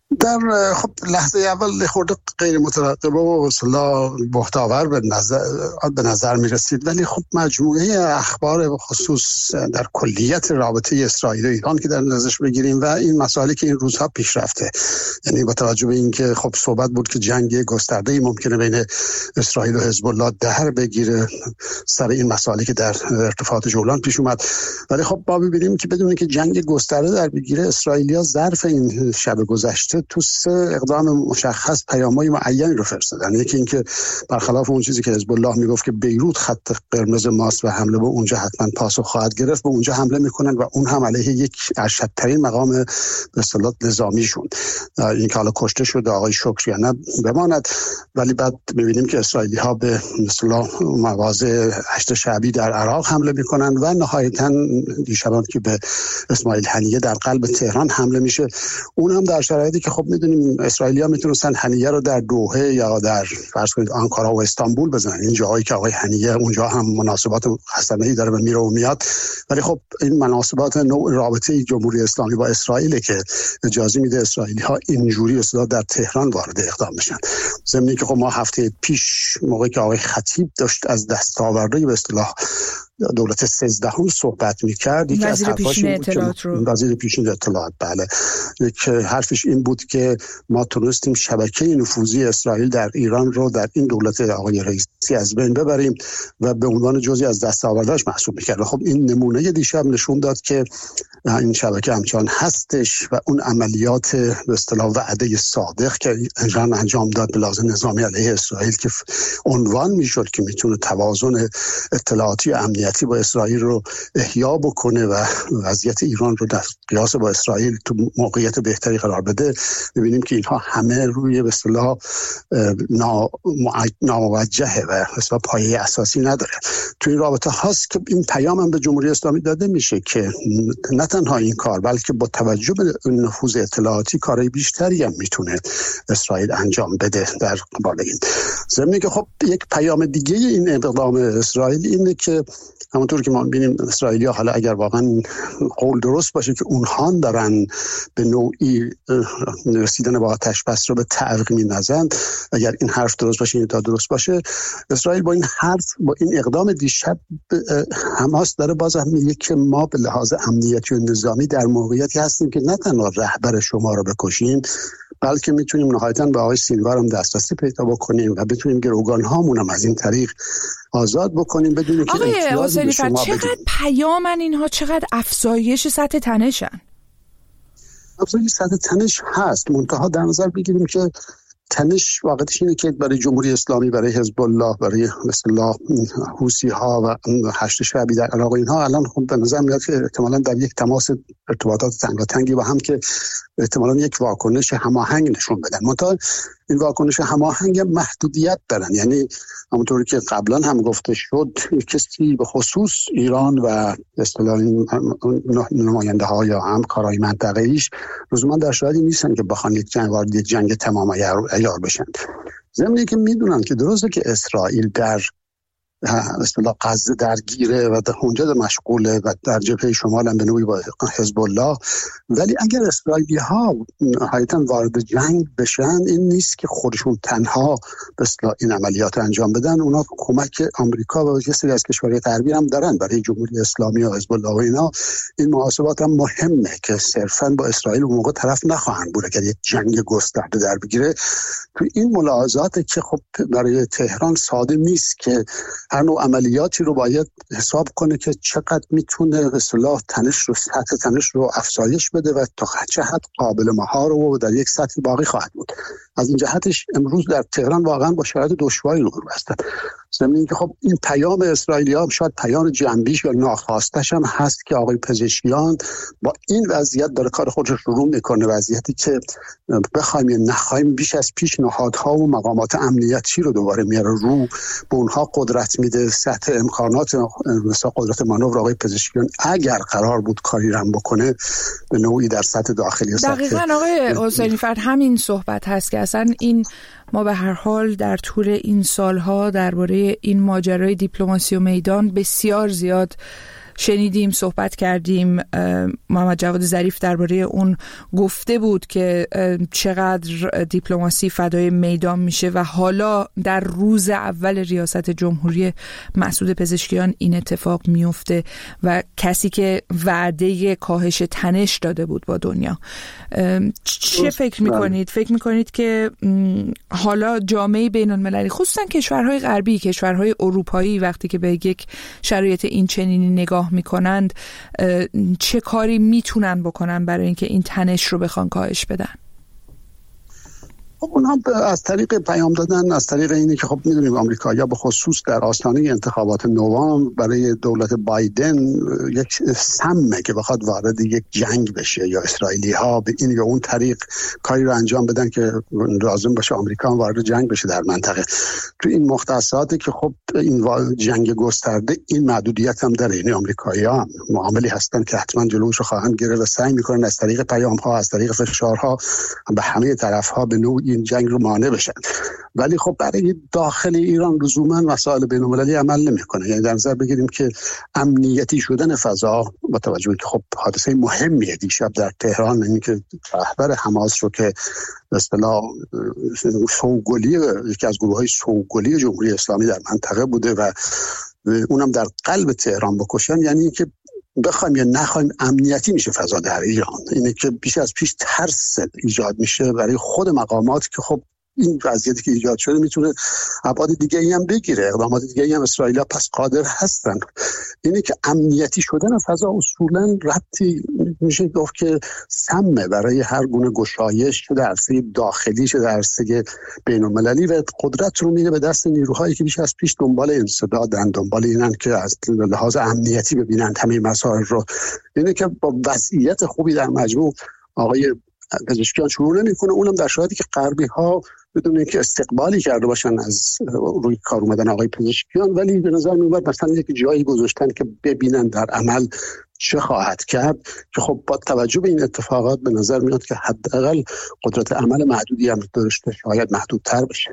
در خب لحظه اول خورده غیر مترقبه و اصلا بهتاور به نظر به نظر می رسید، ولی خب مجموعه اخبار خصوص در کلیت رابطه اسرائیل و ایران که در نظرش بگیریم و این مسائلی که این روزها پیش رفته، یعنی با توجه به اینکه خب صحبت بود که جنگ گسترده‌ای ممکنه بین اسرائیل و حزب الله در بگیره سر این مسائلی که در ارتفاعات جولان پیش اومد، ولی خب ما ببینیم که بدون که جنگ گسترده در بگیره اسرائیلیا ظرف این شب گذشته تو سه اقدام مشخص پیام‌های معینی رو فرستادن. یکی اینکه برخلاف اون چیزی که حزب الله میگفت که بیروت خط قرمز ماست و حمله به اونجا حتما پاسخ خواهد گرفت، به اونجا حمله میکنن و اون هم علیه یک ارشدترین مقام به اصطلاح نظامیشون، این که حالا کشته شده آقای شکری نه بماند، ولی بعد میبینیم که اسرائیلی ها به اصطلاح مواضع هشت شعبی در عراق حمله میکنن و نهایتاً دیشبان که به اسماعیل هنیه در قلب تهران حمله میشه، اون هم در شرایطی که خب میدونیم اسرائیلی‌ها میتونستن هنیه رو در دوحه یا در فرض کنید آنکارا و استانبول بزنن، این جاهایی که آقای هنیه اونجا هم مناسبات حسنه‌ای داره و میره و میاد، ولی خب این مناسبات نوع رابطه جمهوری اسلامی با اسرائیل که اجازه میده اسرائیلی‌ها اینجوری اصلا در تهران وارد اقدام بشن. ضمن که خب ما هفته پیش موقعی که آقای خطیب داشت از دستاورده به اصطلاح دولت سیزدهم صحبت می‌کرد، یکی از حرفاش این بود که وزیر پیشین اطلاعات بله یک حرفش این بود که ما تونستیم شبکه نفوذی اسرائیل در ایران رو در این دولت آقای رئیسی از بین ببریم و به عنوان جزئی از دستاورداش محسوب می‌کرد. خب این نمونه دیشب نشون داد که این شبکه همچنان هستش و اون عملیات به اصطلاح وعده صادق که ایران انجام داد به لحاظ نظامی علیه اسرائیل که عنوان میشد که میتونه توازن اطلاعاتی و امنیتی با اسرائیل رو احیا بکنه و وضعیت ایران رو در قیاس با اسرائیل تو موقعیت بهتری قرار بده، می‌بینیم که اینها همه روی به اصطلاح ناموجهه و اصلا پایه اساسی نداره. تو این رابطه هاست که این پیام هم به جمهوری اسلامی داده میشه که نه تنها این کار بلکه با توجه به نفوذ اطلاعاتی کارهای بیشتری هم میتونه اسرائیل انجام بده در قبال این. ضمن که خب یک پیام دیگه این اقدام اسرائیل اینه که همونطور که ما می‌بینیم اسرائیلی‌ها حالا اگر واقعا قول درست باشه که اونها دارن به نوعی رسیدن با آتش بس رو به تعویق می‌نازند، اگر این حرف درست باشه این تا درست باشه، اسرائیل با این حرف با این اقدام دیشب حماس داره باز هم میگه که ما به لحاظ امنیتی و نظامی در موقعیتی هستیم که نه تنها رهبر شما رو بکشیم بلکه میتونیم نهایتاً به آقای سینوار هم دسترسی پیدا بکنیم و بتونیم گروگان هامون هم از این طریق آزاد بکنیم بدون که امتیاز به شما بدیم. چقدر پیامن اینها، چقدر افزایش سطح تنشن؟ افزایش سطح تنش هست، منتها در نظر بگیریم که تنش واقعیتش اینه که برای جمهوری اسلامی، برای حزب الله، برای مثلا حوثی ها و هشت شعبی در عراق اینها الان خب به نظر میاد که احتمالاً در یک تماس ارتباطات تنگاتنگی با هم که احتمالاً یک واکنش هماهنگ نشون بدن. منتها این واکنش هماهنگ محدودیت دارن، یعنی همونطوری که قبلا هم گفته شد کسی به خصوص ایران و اصطلاح نماینده ها یا همکارای منطقه ایش لزوما در شرایطی نیستن که بخوان یک جنگ وارد یک جنگ تمام عیار بشن. ضمن که میدونن که درسته که اسرائیل در اصطلاح غزه درگیره و در اونجا مشغوله و در جبهه شمال هم به نوعی با حزب الله، ولی اگر اسرائیلی ها حقیقتا وارد جنگ بشن این نیست که خودشون تنها به اصطلاح این عملیات انجام بدن، اونا کمک آمریکا و یه سری از کشورهای غربی هم دارن. برای جمهوری اسلامی و حزب الله و اینا این محاسبات هم مهمه که صرفا با اسرائیل اون موقع طرف نخواهند بود اگر یک جنگ گسترده در بگیره. تو این ملاحظات که خب برای تهران ساده نیست که هر نوع عملیاتی رو باید حساب کنه که چقدر میتونه به اصطلاح تنش رو سطح تنش رو افزایش بده و تا چه حد قابل مهار و در یک سطح باقی خواهد بود. از این جهتش امروز در تهران واقعا با شرایط دشواری روبرو هستند. ضمن اینکه خب این پیام اسرائیلی‌ها شاید پیام جنبیش یا ناخواستش هم هست که آقای پزشکیان با این وضعیت داره کار خودش رو شروع میکنه، وضعیتی که بخوایم یا نخوایم بیش از پیش نهادها و مقامات امنیتی رو دوباره میاره رو، به اونها قدرت میده، سطح امکانات مثلا قدرت مانور آقای پزشکیان اگر قرار بود کاری رم بکنه به نوعی در سطح داخلی سطح دقیقاً آقای حسینی فرد همین صحبت هست که اصلا این ما به هر حال در طول این سالها درباره این ماجرای دیپلماسی و میدان بسیار زیاد شنیدیم، صحبت کردیم. محمد جواد ظریف درباره اون گفته بود که چقدر دیپلماسی فدای میدان میشه و حالا در روز اول ریاست جمهوری مسعود پزشکیان این اتفاق میفته و کسی که وعده کاهش تنش داده بود با دنیا. چه فکر میکنید؟ فکر میکنید که حالا جامعه بین المللی، خصوصا کشورهای غربی، کشورهای اروپایی، وقتی که به یک شرایط این چنینی نگاه میکنند چه کاری میتونن بکنن برای اینکه این تنش رو بخوان کاهش بدن؟ خب اونها از طریق پیام دادن، از طریق اینه که خب میدونیم آمریکایی‌ها به خصوص در آستانه انتخابات نوامبر برای دولت بایدن یک سمه که بخواد وارد یک جنگ بشه یا اسرائیلی‌ها به این یا اون طریق کاری رو انجام بدن که لازم باشه آمریکا وارد جنگ بشه در منطقه. تو این مختصاتی که خب این جنگ گسترده این محدودیت هم داره، یعنی آمریکایی‌ها معاملی هستن که حتما جلوش رو خواهند گرفت و سعی می‌کنن از طریق پیام‌ها، از طریق فشارها به همه طرف‌ها به نوع این جنگ رو مانع بشن. ولی خب برای داخل ایران لزوما مسائل بین‌المللی عمل نمی‌کنه. یعنی در نظر بگیریم که امنیتی شدن فضا با توجه که خب حادثه مهمیه دیشب در تهران، اینی که رهبر حماس رو که به اصطلاح سوگلی یکی از گروه‌های سوگلی جمهوری اسلامی در منطقه بوده و اونم در قلب تهران بکشن، یعنی که بخوایم یا نخوایم امنیتی میشه فضا در ایران. اینه که بیش از پیش ترس ایجاد میشه برای خود مقامات که خب این وضعیتی که ایجاد شده میتونه ابعاد دیگه ای هم بگیره، اقدامات دیگه ای هم اسرائیل پس قادر هستن. اینه که امنیتی شدن فضا اصولا ربطی میشه گفت که سمه برای هر گونه گشایش، چه در عرصه داخلی چه در عرصه بین‌المللی، و قدرت رو میده به دست نیروهایی که بیش از پیش دنبال انسدادن، دنبال اینن که از لحاظ امنیتی ببینن همه مسائل رو. اینه که با وضعیت خوبی در مجموع آقای پزشکیان شروع نمی‌کنه، اونم در شرایطی که غربی‌ها بدون اینکه استقبالی کرده باشن از روی کار اومدن آقای پزشکیان، ولی به نظر میاد مثلا یک جایی گذاشتن که ببینن در عمل چه خواهد کرد، که خب با توجه به این اتفاقات به نظر میاد که حداقل قدرت عمل محدودی هم داشته، شاید محدودتر بشه.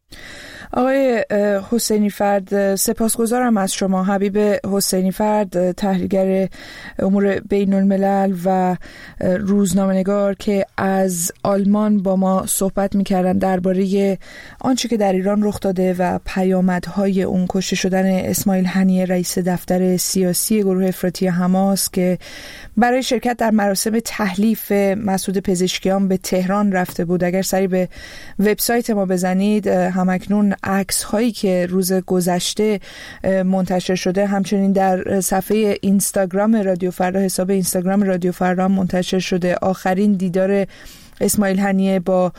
آقای حسینی فرد، سپاسگزارم از شما. حبیب حسینی فرد، تحلیلگر امور بین الملل و روزنامه‌نگار که از آلمان با ما صحبت می‌کردن درباره آنچه که در ایران رخ داده و پیامدهای اون کشته شدن اسماعیل هنیه، رئیس دفتر سیاسی گروه افراطی حماس، که برای شرکت در مراسم تحلیف مسعود پزشکیان به تهران رفته بود. اگر سری به وبسایت ما بزنید همکنون عکس هایی که روز گذشته منتشر شده، همچنین در صفحه اینستاگرام رادیو فردا، حساب اینستاگرام رادیو فردا منتشر شده. آخرین دیدار اسماعیل هنیه با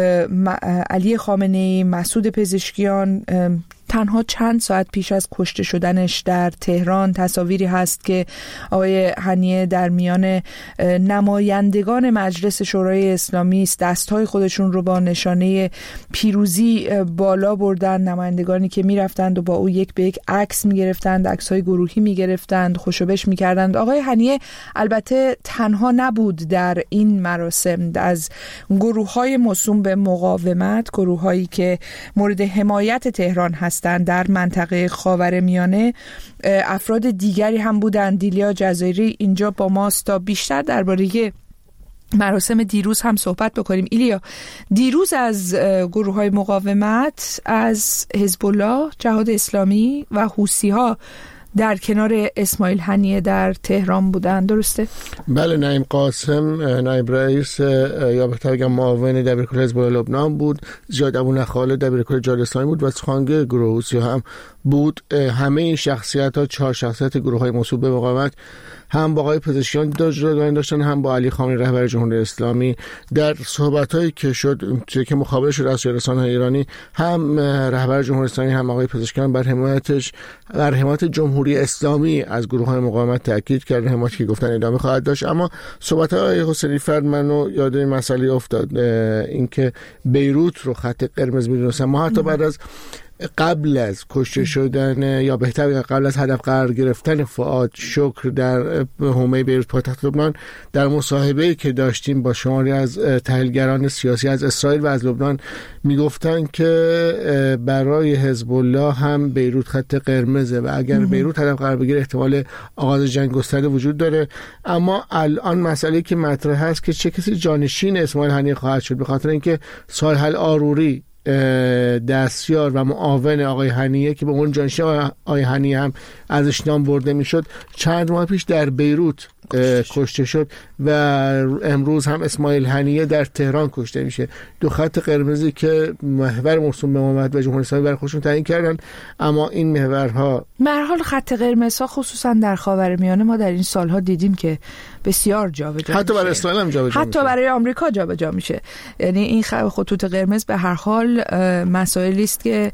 علی خامنه‌ای، مسعود پزشکیان تنها چند ساعت پیش از کشته شدنش در تهران، تصاویری هست که آقای هنیه در میان نمایندگان مجلس شورای اسلامی است، دستهای خودشون رو با نشانه پیروزی بالا بردن، نمایندگانی که میرفتند و با او یک به یک عکس میگرفتند، عکس‌های گروهی میگرفتند، خوشوبش میکردند. آقای هنیه البته تنها نبود در این مراسم. از گروه‌های موسوم به مقاومت، گروه‌هایی که مورد حمایت تهران هست در منطقه خاورمیانه، افراد دیگری هم بودن. دیلیا جزایری اینجا با ماست تا بیشتر درباره مراسم دیروز هم صحبت بکنیم. ایلیا، دیروز از گروه‌های مقاومت، از حزب الله، جهاد اسلامی و حوثی‌ها در کنار اسماعیل هنیه در تهران بودن، درسته؟ بله، نعیم قاسم نایب رئیس یا بهتر بگم معاون دبیرکل حزب الله لبنان بود، زیاد ابو نخاله دبیرکل جهاد اسلامی بود و سخنگوی گروه حوثی هم بود. همه این شخصیت‌ها، چهار شخصیت گروه‌های موسوم به مقاومت، هم با آقای پزشکیان داشتن داشتن هم با علی خامنه‌ای رهبر جمهوری اسلامی در صحبت‌هایی که شد که مخابره شد از رسانه‌های ایرانی، هم رهبر جمهوری اسلامی هم آقای پزشکیان بر حمایتش بر حمایت جمهوری اسلامی از گروه‌های مقاومت تاکید کرد، حمایتی که گفتن ادامه خواهد داشت. اما صحبت‌های حسینی فرد منو یاد این مسئله افتاد، اینکه بیروت رو خط قرمز می‌دونستن. ما حتی بعد از قبل از کشته شدن یا بهتر قبل از هدف قرار گرفتن فؤاد شکر در حومه بیروت پایتخت لبنان در مصاحبه‌ای که داشتیم با شماری از تحلیلگران سیاسی از اسرائیل و از لبنان میگفتن که برای حزب الله هم بیروت خط قرمزه و اگر بیروت هدف قرار بگیره احتمال آغاز جنگ گسترده وجود داره. اما الان مسئله که مطرح هست که چه کسی جانشین اسماعیل هنیه خواهد شد، به خاطر اینکه صالح آروری دستیار و معاون آقای هنیه که به اون جانشین آقای هنیه هم ازش نام برده میشد چند ماه پیش در بیروت کشته شد و امروز هم اسماعیل هنیه در تهران کشته میشه. دو خط قرمزی که محور مرسوم به امامت و جمهوری اسلامی برای خودشون تعیین کردن، اما این محورها به هر حال خط قرمزها خصوصا در خاورمیانه ما در این سالها دیدیم که بسیار جابجا حتی برای اسرائیل هم جابجا حتی میشه. برای آمریکا جابجا میشه. یعنی این خطوط قرمز به هر حال مسائلی است که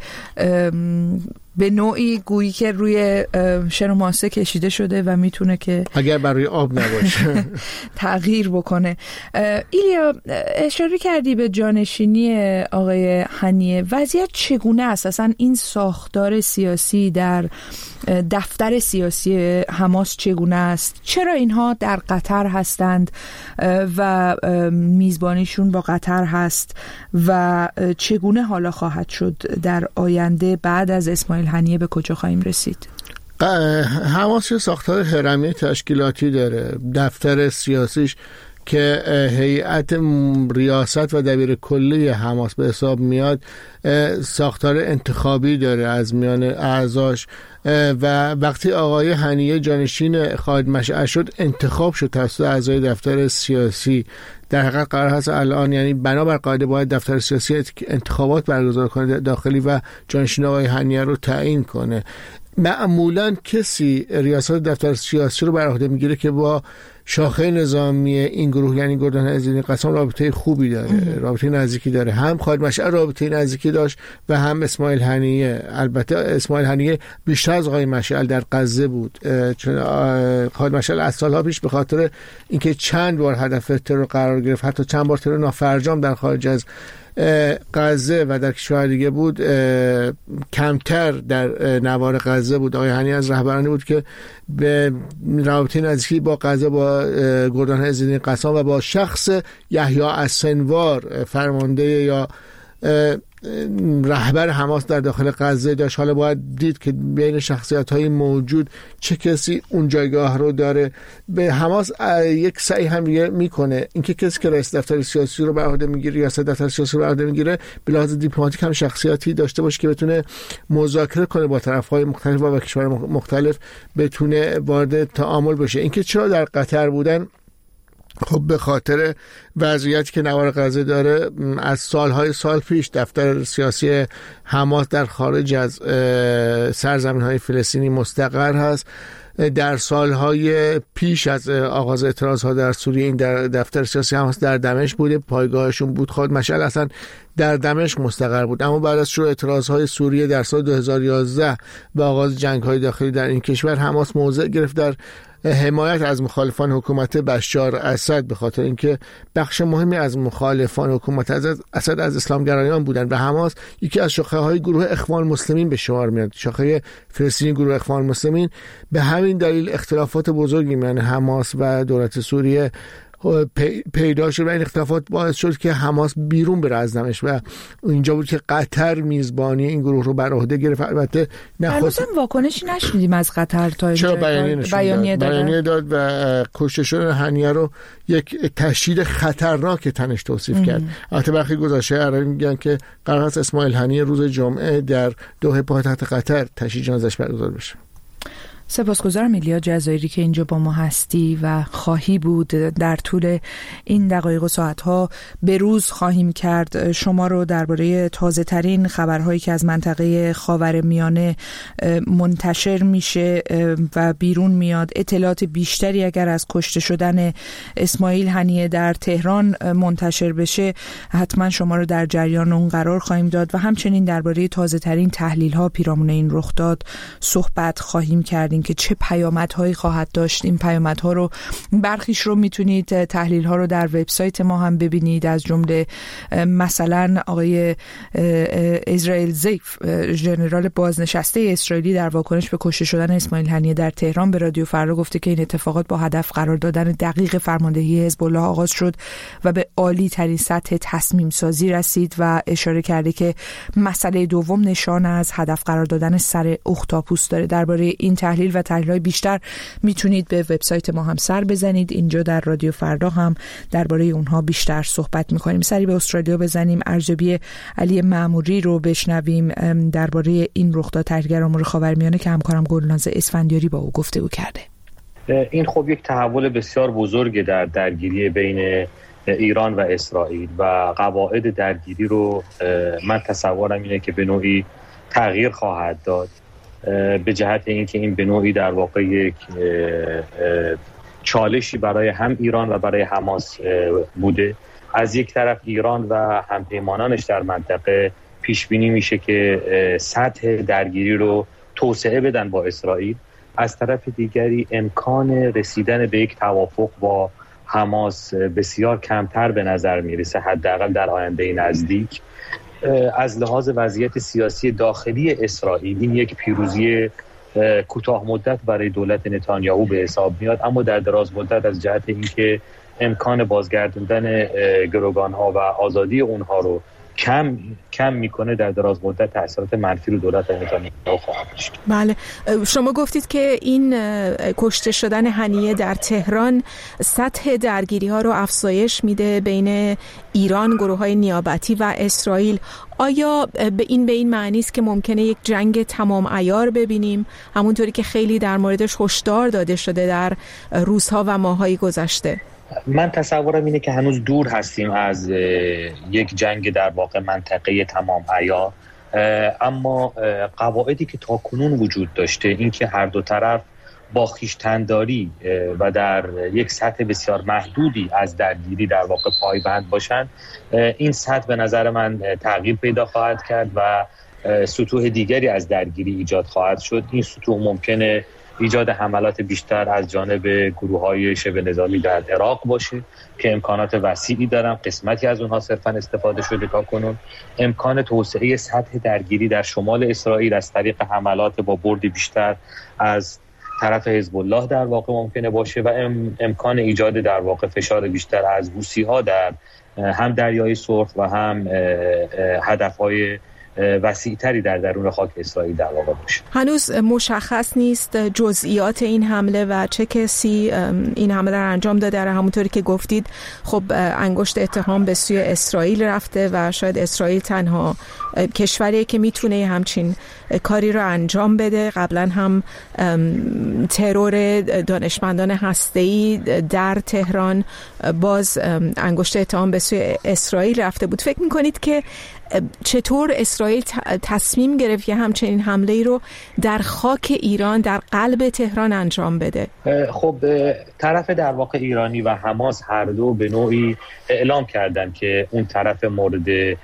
به نوعی گویی که روی شن و ماسه کشیده شده و میتونه که اگر برای آب نباشه تغییر بکنه. ایلیا اشاره کردی به جانشینی آقای هنیه، وضعیت چگونه است؟ اصلا این ساختار سیاسی در دفتر سیاسی حماس چگونه است؟ چرا اینها در قطر هستند و میزبانیشون با قطر هست و چگونه حالا خواهد شد در آینده بعد از اسماعیل هنیه؟ به کجا خواهیم رسید؟ حماس ساختار هرمی تشکیلاتی داره. دفتر سیاسیش که هیئت ریاست و دبیر کلی حماس به حساب میاد ساختار انتخابی داره از میان اعضاش و وقتی آقای هنیه جانشین خالد مشعل شد انتخاب شد توسط اعضای دفتر سیاسی. در حقیقت قرار هست الان یعنی بنابر قاعده باید دفتر سیاسی انتخابات برگزار کنه داخلی و جانشین آقای هنیه رو تعیین کنه. معمولا کسی ریاست دفتر سیاسی رو بر عهده میگیره که با شاخه نظامی این گروه یعنی گردان عزیزی قسام رابطه خوبی داره، رابطه نزدیکی داره. هم خالد مشعل رابطه نزدیکی داشت و هم اسماعیل هنیه. البته اسماعیل هنیه بیشتر از آقای مشعل در غزه بود، چون خالد مشعل از سالها پیش به خاطر اینکه چند بار هدف ترور قرار گرفت، حتی چند بار ترور نافرجام در خارج از غزه و در کشور دیگه بود، کمتر در نوار غزه بود. آقای هنیه از رهبرانی بود که به رابطه نزدیکی با غزه با گردان عزیزی قسام و با شخص یحیی السنوار فرمانده یا رهبر حماس در داخل غزه داشت. حالا باید دید که بین شخصیت‌های موجود چه کسی اون جایگاه رو داره. به حماس یک سعی هم میکنه اینکه کسی که رئیس دفتر سیاسی رو بر عهده میگیره، ریاست دفتر سیاسی رو بر عهده میگیره، به لحاظ دیپلماتیک هم شخصیتی داشته باشه که بتونه مذاکره کنه با طرف‌های مختلف و با کشور مختلف بتونه وارد تعامل بشه. اینکه چرا در قطر بودن، خب به خاطر وضعیتی که نوار غزه داره. از سالهای سال پیش دفتر سیاسی حماس در خارج از سرزمین‌های فلسطینی مستقر هست. در سالهای پیش از آغاز اعتراضها در سوریه این در دفتر سیاسی حماس در دمشق بوده، پایگاهشون بود. خالد مشعل اصلا در دمشق مستقر بود، اما بعد از شروع اعتراضهای سوریه در سال دو هزار و یازده و آغاز جنگ‌های داخلی در این کشور، حماس موضع گرفت در حمایت از مخالفان حکومت بشار اسد، به خاطر اینکه بخش مهمی از مخالفان حکومت اسد از اسلامگرایان بودند و حماس یکی از شاخه‌های گروه اخوان المسلمین به شمار میاد. شاخه فلسطینی گروه اخوان المسلمین به همین دلیل اختلافات بزرگی میان حماس و دولت سوریه پیدا شد و این اختلافات باعث شد که حماس بیرون بره از دمشق و اینجا بود که قطر میزبانی این گروه رو بر عهده گرفت. البته نخواست واکنشی نشنیدیم از قطر تا اینجا. بیانیه داد. بیانیه داد و کشته شدن هنیه رو یک تشدید خطرناک تنش توصیف ام. کرد. البته برخی گزارش‌های عربی میگن که قرار است اسماعیل هنیه روز جمعه در دوحه پایتخت قطر تشییع جنازه‌اش برگزار بشه. سپاسگزارم ایلیا جزایری که اینجا با ما هستی و خواهی بود. در طول این دقایق و ساعتها به روز خواهیم کرد شما رو درباره تازه ترین خبرهایی که از منطقه خاورمیانه منتشر میشه و بیرون میاد. اطلاعات بیشتری اگر از کشته شدن اسماعیل هنیه در تهران منتشر بشه حتما شما رو در جریان اون قرار خواهیم داد و همچنین درباره تازه ترین تحلیل ها پیرامون این رخداد صحبت خواهیم کرد. کردین که چه پیامدهایی خواهد داشت. این پیامدها رو برخیش رو میتونید تحلیل ها رو در وبسایت ما هم ببینید، از جمله مثلا آقای اسرائیل زیف، ژنرال بازنشسته اسرائیلی، در واکنش به کشته شدن اسماعیل هنیه در تهران به رادیو فردا گفته که این اتفاقات با هدف قرار دادن دقیق فرماندهی حزب الله آغاز شد و به عالی ترین سطح تصمیم سازی رسید و اشاره کرده که مسئله دوم نشان از هدف قرار دادن سر اختاپوس داره. درباره این تحلیل و تحلیل‌های بیشتر میتونید به وبسایت ما هم سر بزنید. اینجا در رادیو فردا هم درباره اونها بیشتر صحبت میکنیم. سری به استرالیا بزنیم، ارزیابی علی مأموری رو بشنویم درباره این رخداد تحلیلگر امور خاورمیانه که همکارم گلناز اسفندیاری با او گفتگو کرده. این خب یک تحول بسیار بزرگ در درگیری بین ایران و اسرائیل و قواعد درگیری رو من تصورم اینه که به نوعی تغییر خواهد داد، به جهت اینکه این به نوعی در واقع یک چالشی برای هم ایران و برای حماس بوده. از یک طرف ایران و همپیمانانش در منطقه پیش بینی میشه که سطح درگیری رو توسعه بدن با اسرائیل، از طرف دیگری امکان رسیدن به یک توافق با حماس بسیار کمتر به نظر میرسه، حداقل در آینده نزدیک. از لحاظ وضعیت سیاسی داخلی اسرائیل این یک پیروزی کوتاه مدت برای دولت نتانیاهو به حساب میاد، اما در دراز مدت از جهت اینکه امکان بازگردوندن گروگان‌ها و آزادی اونها رو کم کم میکنه، در دراز مدت تأثیرات منفی رو دولت نتانیاهو خواهد داشت. بله، شما گفتید که این کشته شدن هنیه در تهران سطح درگیری ها رو افزایش میده بین ایران، گروه‌های نیابتی و اسرائیل. آیا به این به این معنی است که ممکنه یک جنگ تمام عیار ببینیم، همونطوری که خیلی در موردش هشدار داده شده در روزها و ماه‌های گذشته؟ من تصورم اینه که هنوز دور هستیم از یک جنگ در واقع منطقه تمام عیار، اما قواعدی که تاکنون وجود داشته، این که هر دو طرف با خویشتنداری و در یک سطح بسیار محدودی از درگیری در واقع پایبند باشند، این سطح به نظر من تغییر پیدا خواهد کرد و سطوح دیگری از درگیری ایجاد خواهد شد. این سطوح ممکنه ایجاد حملات بیشتر از جانب گروه‌های شبه نظامی در عراق باشه که امکانات وسیعی دارن، قسمتی از اونها صرفاً استفاده شده تا کنون. امکان توسعه سطح درگیری در شمال اسرائیل از طریق حملات با برد بیشتر از طرف حزب الله در واقع ممکنه باشه و ام، امکان ایجاد در واقع فشار بیشتر از حوثی‌ها در هم دریای سرخ و هم هدف‌های وسیع‌تری در درون خاک اسرائیل در واقع باشه. هنوز مشخص نیست جزئیات این حمله و چه کسی این حمله را انجام داده. همونطوری که گفتید خب انگشت اتهام به سوی اسرائیل رفته و شاید اسرائیل تنها کشوریه که میتونه همچین کاری رو انجام بده. قبلا هم ترور دانشمندان هسته‌ای در تهران باز انگشت اتهام به سوی اسرائیل رفته بود. فکر میکنید که چطور اسرائیل تصمیم گرفت که همچنین حمله ای رو در خاک ایران، در قلب تهران انجام بده؟ خب طرف در واقع ایرانی و حماس هر دو به نوعی اعلام کردن که اون طرف مورد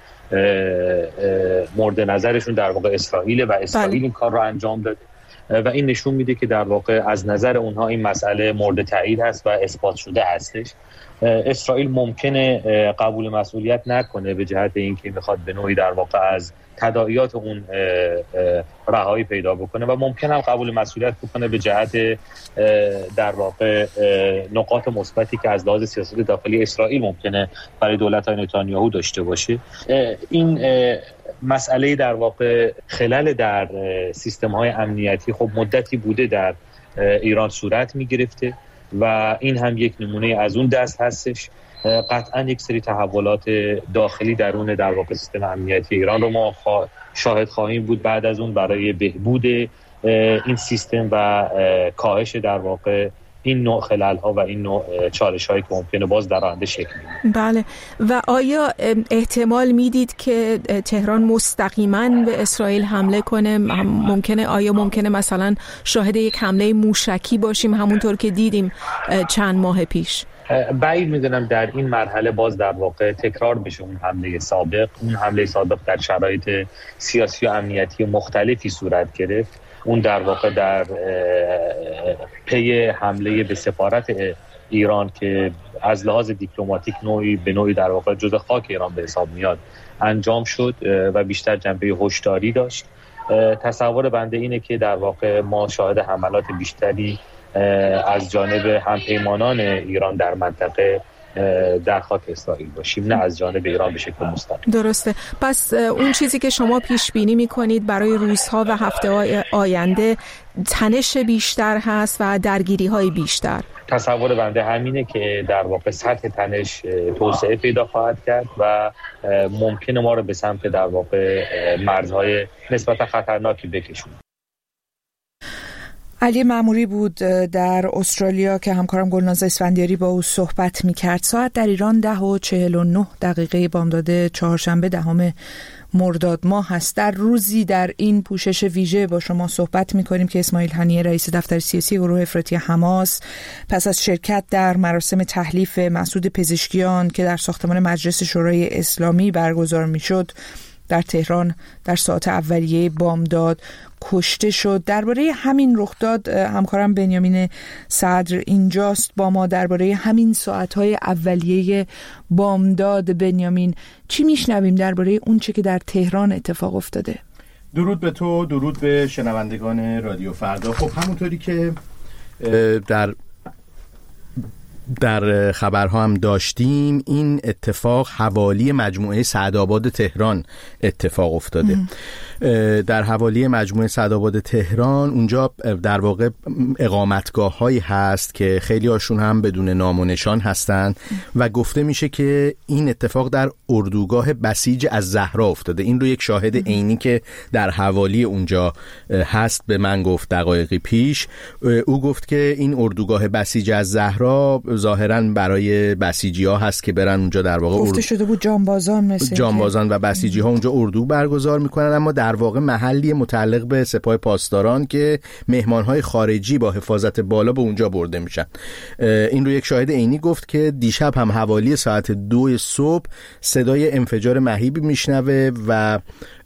مورد نظرشون در واقع اسرائیل و اسرائیل بله. این کار رو انجام داد و این نشون میده که در واقع از نظر اونها این مسئله مورد تایید هست و اثبات شده هستش. اسرائیل ممکنه قبول مسئولیت نکنه به جهت اینکه میخواد به نوعی در واقع از تداعیات اون رهایی پیدا بکنه و ممکنه هم قبول مسئولیت بکنه به جهت در واقع نقاط مثبتی که از لحاظ سیاست داخلی اسرائیل ممکنه برای دولت‌های نتانیاهو داشته باشه. این مسئله در واقع خلل در سیستم‌های امنیتی خب مدتی بوده در ایران صورت می‌گرفته و این هم یک نمونه از اون دست هستش. قطعا یک سری تحولات داخلی درون در واقع سیستم امنیتی ایران رو ما شاهد خواهیم بود بعد از اون برای بهبود این سیستم و کاهش در واقع این نوع خلل‌ها و این نوع چالش‌هایی که ممکنه باز در آینده شکل بگیره. بله، و آیا احتمال میدید که تهران مستقیما به اسرائیل حمله کنه؟ ممکنه آیا ممکنه مثلا شاهد یک حمله موشکی باشیم همونطور که دیدیم چند ماه پیش؟ بعید میدونم در این مرحله باز در واقع تکرار بشه اون حمله سابق. اون حمله سابق در شرایط سیاسی و امنیتی مختلفی صورت گرفت اون در واقع در پی حمله به سفارت ایران که از لحاظ دیپلماتیک نوعی به نوعی در واقع جزء خاک ایران به حساب میاد انجام شد و بیشتر جنبه هشداری داشت. تصور بنده اینه که در واقع ما شاهد حملات بیشتری از جانب همپیمانان ایران در منطقه در خاک اسرائیل باشیم، نه از جانب ایران به شکل مستقیم. درسته. پس اون چیزی که شما پیش بینی میکنید برای روزها و هفته‌های آینده تنش بیشتر هست و درگیری های بیشتر؟ تصور بنده همینه که در واقع سطح تنش توسعه پیدا خواهد کرد و ممکنه ما رو به سمت در واقع مرزهای نسبتا خطرناکی بکشونه. علی مأموری بود در استرالیا که همکارم گلناز اسفندیاری با او صحبت می‌کرد. ساعت در ایران ده و چهل و نه دقیقه بامداد چهارشنبه دهم مرداد ماه هست. در روزی در این پوشش ویژه با شما صحبت می‌کنیم که اسماعیل هنیه رئیس دفتر سیاسی گروه افراطی حماس پس از شرکت در مراسم تحلیف مسعود پزشکیان که در ساختمان مجلس شورای اسلامی برگزار می‌شد در تهران در ساعت اولیه بامداد کشته شد. درباره همین رخداد همکارم بنیامین صدر اینجاست با ما. درباره همین ساعت‌های اولیه بامداد بنیامین چی میشنویم درباره اون چه که در تهران اتفاق افتاده؟ درود به تو، درود به شنوندگان رادیو فردا. خب همونطوری که در در خبرها هم داشتیم، این اتفاق حوالی مجموعه سعدآباد تهران اتفاق افتاده. در حوالی مجموعه سعدآباد تهران اونجا در واقع اقامتگاه هایی هست که خیلی هاشون هم بدون نام و نشان هستند و گفته میشه که این اتفاق در اردوگاه بسیج از زهرا افتاده. این رو یک شاهد عینی که در حوالی اونجا هست به من گفت دقایقی پیش. او گفت که این اردوگاه بسیج از زهرا ظاهراً برای بسیجی ها هست که برن اونجا در واقع گفته شده بود جانبازان مثل جانبازان و بسیجی ها اونجا اردو برگزار میکنن، اما در واقع محلی متعلق به سپاه پاسداران که مهمان های خارجی با حفاظت بالا به اونجا برده میشن. این رو یک شاهد عینی گفت که دیشب هم حوالی ساعت دو صبح صدای انفجار مهیبی میشنوه و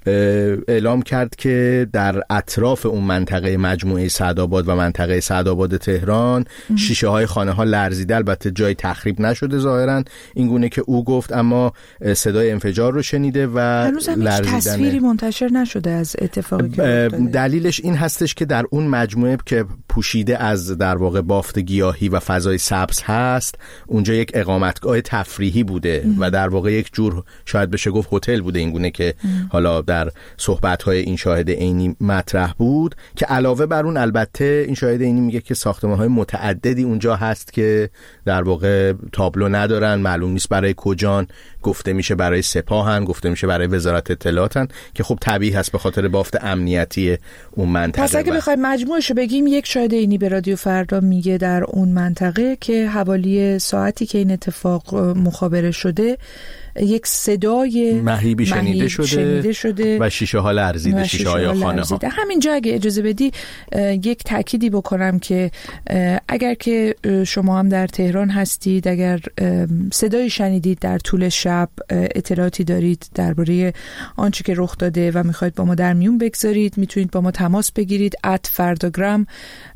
اعلام کرد که در اطراف اون منطقه مجموعه سعدآباد و منطقه سعدآباد تهران شیشه های خانه ها لرزیده، البته جای تخریب نشده ظاهرا این گونه که او گفت، اما صدای انفجار رو شنیده و لرزیدن. تصویری منتشر نشده از اتفاقی که افتاده. دلیلش این هستش که در اون مجموعه که پوشیده از در واقع بافت گیاهی و فضای سبز هست، اونجا یک اقامتگاه تفریحی بوده ام. و در واقع یک جور شاید بشه گفت هتل بوده، این گونه که ام. حالا در صحبت‌های این شاهد عینی مطرح بود. که علاوه بر اون البته این شاهد عینی میگه که ساختمان‌های متعددی اونجا هست که در واقع تابلو ندارن، معلوم نیست برای کجان، گفته میشه برای سپاهن، گفته میشه برای وزارت اطلاعاتن، که خب طبیعی هست به خاطر بافت امنیتی اون منطقه. پس اگه بخوایم مجموعشو بگیم، یک شاهد عینی به رادیو فردا میگه در اون منطقه که حوالی ساعتی که این اتفاق مخابره شده یک صدای مهیبی شنیده شده, شنیده شده و شیشه ها لرزیده، شیشه های خانه ها. همینجا اگه اجازه بدی یک تأکیدی بکنم که اگر که شما هم در تهران هستید، اگر صدای شنیدید در طول شب، اطلاعاتی دارید درباره آنچه که رخ داده و میخواید با ما در میون بگذارید، میتونید با ما تماس بگیرید. ات فرداگرام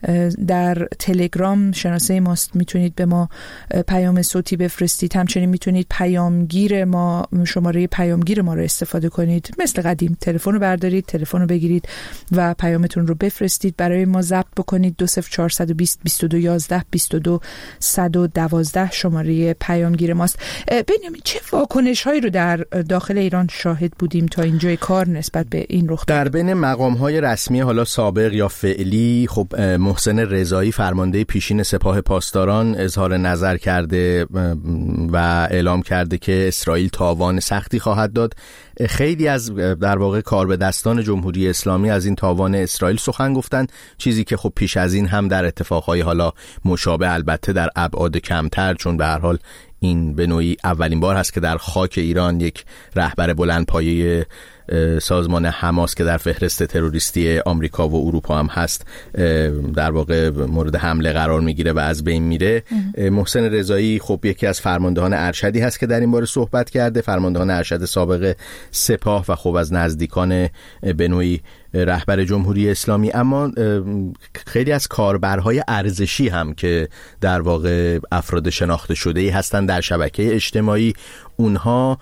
در تلگرام شناسه ماست، میتونید به ما پیام صوتی بفرستید. همچنین میتونید پیامگیر ما شماره پیامگیر ما رو استفاده کنید، مثل قدیم تلفن رو بردارید، تلفن رو بگیرید و پیامتون رو بفرستید، برای ما ضبط بکنید. دو صفر چهار دو صفر بیست و دو یازده بیست و دو صد و دوازده شماره پیامگیر ماست. بنیامین، چه واکنش هایی رو در داخل ایران شاهد بودیم تا اینجای کار نسبت به این رخ؟ در بین مقام های رسمی حالا سابق یا فعلی، خب محسن رضایی فرمانده پیشین سپاه پاسداران اظهار نظر کرده و اعلام کرده که اسرائیل تاوان سختی خواهد داد. خیلی از در واقع کاربدستان جمهوری اسلامی از این تاوان اسرائیل سخن گفتن، چیزی که خب پیش از این هم در اتفاقهای حالا مشابه، البته در ابعاد کمتر، چون به هر حال این به نوعی اولین بار هست که در خاک ایران یک رهبر بلندپایه سازمان حماس که در فهرست تروریستی آمریکا و اروپا هم هست در واقع مورد حمله قرار میگیره و از بین میره. محسن رضایی خب یکی از فرماندهان ارشدی هست که در این باره صحبت کرده، فرماندهان ارشد سابق سپاه و خب از نزدیکان به نوعی رهبر جمهوری اسلامی. اما خیلی از کاربرهای ارزشی هم که در واقع افراد شناخته شده‌ای هستن در شبکه اجتماعی، اونها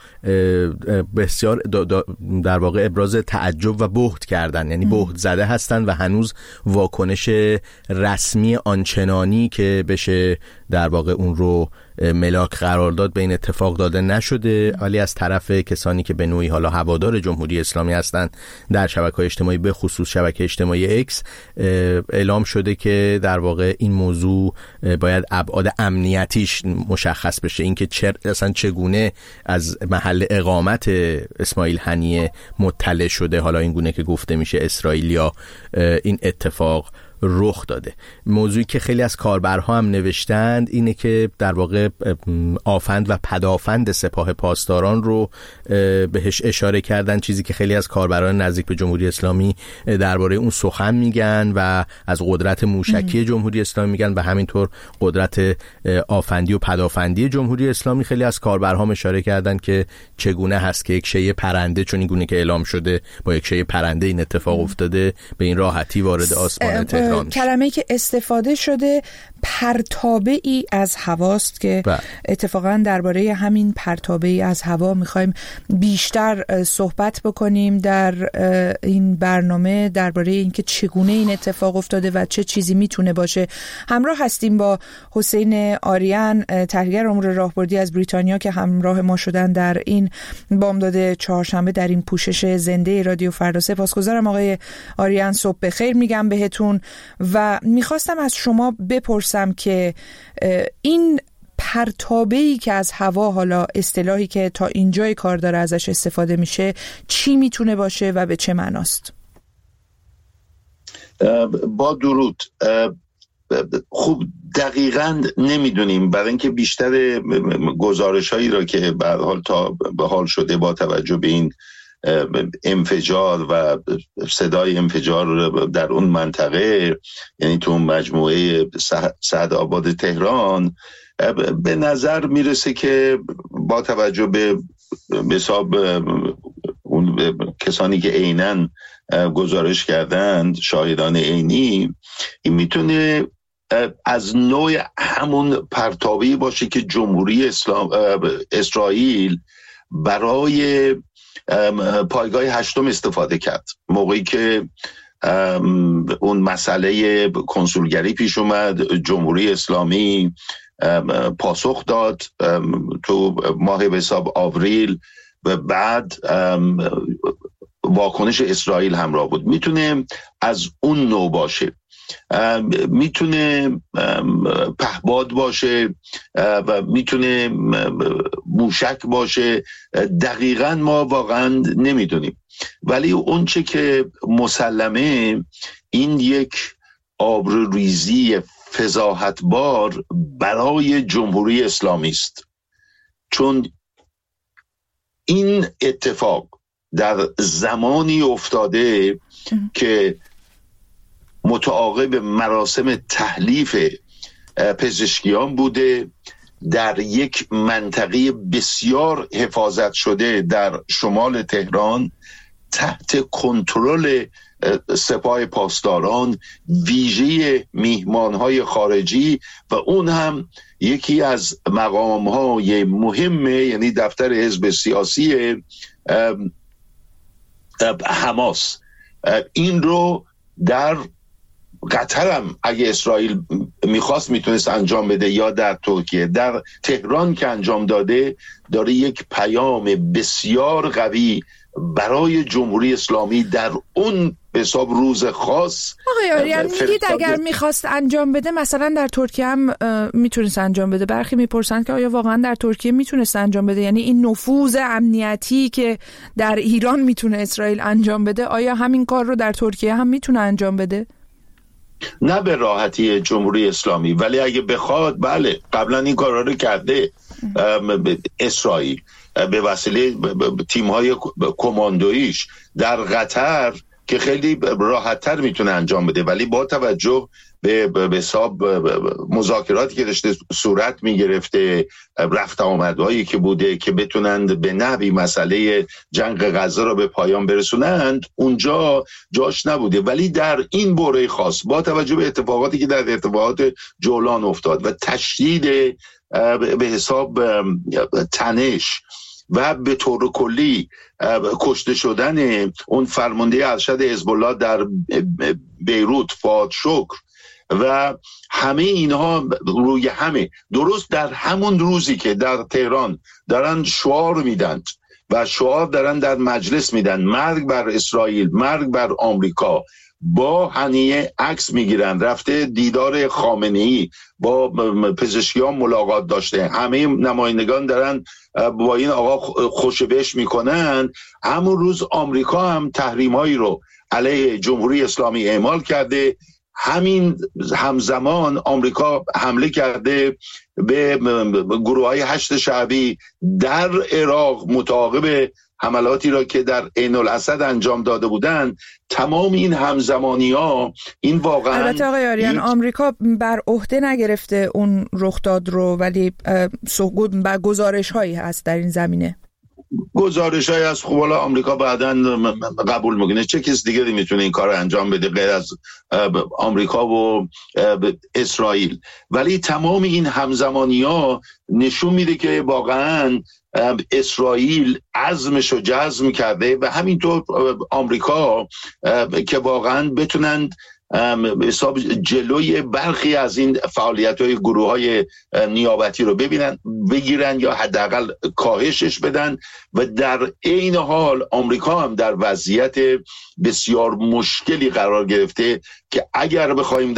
بسیار در واقع ابراز تعجب و بهت کردن، یعنی بهت زده هستن و هنوز واکنش رسمی آنچنانی که بشه در واقع اون رو ملاک قرار داد به این اتفاق داده نشده. ولی از طرف کسانی که به نوعی حالا هوادار جمهوری اسلامی هستند در شبکه‌های اجتماعی به خصوص شبکه اجتماعی اکس اعلام شده که در واقع این موضوع باید ابعاد امنیتیش مشخص بشه، اینکه چه اصلا چگونه از محل اقامت اسماعیل هنیه مطلع شده حالا این گونه که گفته میشه اسرائیلیا این اتفاق رخ داده. موضوعی که خیلی از کاربرها هم نوشتند اینه که در واقع آفند و پدافند سپاه پاسداران رو بهش اشاره کردن، چیزی که خیلی از کاربران نزدیک به جمهوری اسلامی درباره اون سخن میگن و از قدرت موشکی ام. جمهوری اسلامی میگن و همینطور قدرت آفندی و پدافندی جمهوری اسلامی. خیلی از کاربرها اشاره کردن که چگونه هست که یک شیء پرنده، چون این گونه که اعلام شده با یک شیء پرنده این اتفاق افتاده، به این راحتی وارد آسمان تهران. کلمه‌ای که استفاده شده پرتابه ای از هواست که با. اتفاقا درباره همین پرتابه ای از هوا میخوایم بیشتر صحبت بکنیم در این برنامه، درباره اینکه چگونه این اتفاق افتاده و چه چیزی میتونه باشه. همراه هستیم با حسین آریان، تحلیلگر امور راهبردی از بریتانیا که همراه ما شدن در این بامداد چهارشنبه در این پوشش زنده رادیو فردا. سپاسگزارم آقای آریان، صبح بخیر میگم بهتون و میخواستم از شما بپرسم که این پرتابه‌ای که از هوا، حالا اصطلاحی که تا اینجای کار داره ازش استفاده میشه، چی میتونه باشه و به چه معناست؟ با درود. خوب دقیقاً نمیدونیم، برای اینکه بیشتر گزارش‌هایی را که به حال تا به حال شده با توجه به این انفجار و صدای انفجار در اون منطقه، یعنی تو مجموعه سعدآباد تهران، به نظر میرسه که با توجه به حساب اون کسانی که عیناً گزارش کردند، شاهدان عینی، این میتونه از نوع همون پرتابی باشه که جمهوری اسلام اسرائیل برای پایگاه هشتم استفاده کرد موقعی که اون مسئله کنسولگری پیش اومد. جمهوری اسلامی پاسخ داد تو ماه به حساب آوریل و بعد واکنش اسرائیل همراه بود. میتونه از اون نوع باشه، میتونه پهباد باشه و میتونه موشک باشه، دقیقاً ما واقعاً نمیدونیم. ولی اون چه که مسلمه این یک آبروریزی فضاحتبار برای جمهوری اسلامی است، چون این اتفاق در زمانی افتاده که متعاقب مراسم تحلیف پزشکیان بوده در یک منطقه بسیار حفاظت شده در شمال تهران تحت کنترل سپاه پاسداران، ویژه میهمانهای خارجی و اون هم یکی از مقامهای مهمه، یعنی دفتر حزب سیاسی حماس. این رو در قطر هم اگه اسرائیل میخواست میتونست انجام بده، یا در ترکیه. در تهران که انجام داده، داره یک پیام بسیار قوی برای جمهوری اسلامی در اون به حساب روز خاص. آقای آریان میگید اگر میخواست انجام بده، مثلا در ترکیه هم میتونست انجام بده. برخی میپرسن که آیا واقعا در ترکیه میتونست انجام بده؟ یعنی این نفوذ امنیتی که در ایران میتونه اسرائیل انجام بده، آیا همین کار رو در ترکیه هم میتونه انجام بده؟ نه به راحتی جمهوری اسلامی، ولی اگه بخواد بله، قبلا این کارا رو کرده. اسرائیل به وسیله تیم‌های کماندوییش در قطر که خیلی راحت‌تر میتونه انجام بده، ولی با توجه به به حساب مذاکراتی که داشته صورت میگرفته، رفت آمدهایی که بوده که بتونند به نحوی مسئله جنگ غزه را به پایان برسونند، اونجا جاش نبوده. ولی در این باره خاص با توجه به اتفاقاتی که در اتفاقات جولان افتاد و تشدید به حساب تنش و به طور کلی کشته شدن اون فرمانده ارشد حزب الله در بیروت فؤاد شکر و همه اینها روی همه، درست در همون روزی که در تهران دارن شعار میدن و شعار دارن در مجلس میدن مرگ بر اسرائیل، مرگ بر آمریکا، با هنیه عکس میگیرن، رفته دیدار خامنه‌ای، با پزشکیان ملاقات داشته، همه نمایندگان دارن با این آقا خوشبش میکنن. همون روز آمریکا هم تحریم‌هایی رو علیه جمهوری اسلامی اعمال کرده. همین همزمان آمریکا حمله کرده به گروه‌های هشت شعبی در عراق متعاقب حملاتی را که در عین الاسد انجام داده بودند. تمام این همزمانی‌ها این واقعا، البته آقای آریان این... آمریکا بر عهده نگرفته اون رخداد رو، ولی سقوط و گزارش‌هایی هست در این زمینه. گزارش‌هایی از خب حالا آمریکا بعداً قبول می‌کنه، چه کس دیگری میتونه این کار انجام بده غیر از آمریکا و اسرائیل. ولی تمام این همزمانی‌ها نشون میده که واقعاً اسرائیل عزمش رو جزم کرده و همینطور آمریکا که واقعاً بتونند حساب جلوی برخی از این فعالیت‌های گروه‌های نیابتی رو ببینن بگیرن یا حداقل کاهشش بدن. و در عین حال آمریکا هم در وضعیت بسیار مشکلی قرار گرفته که اگر بخوایم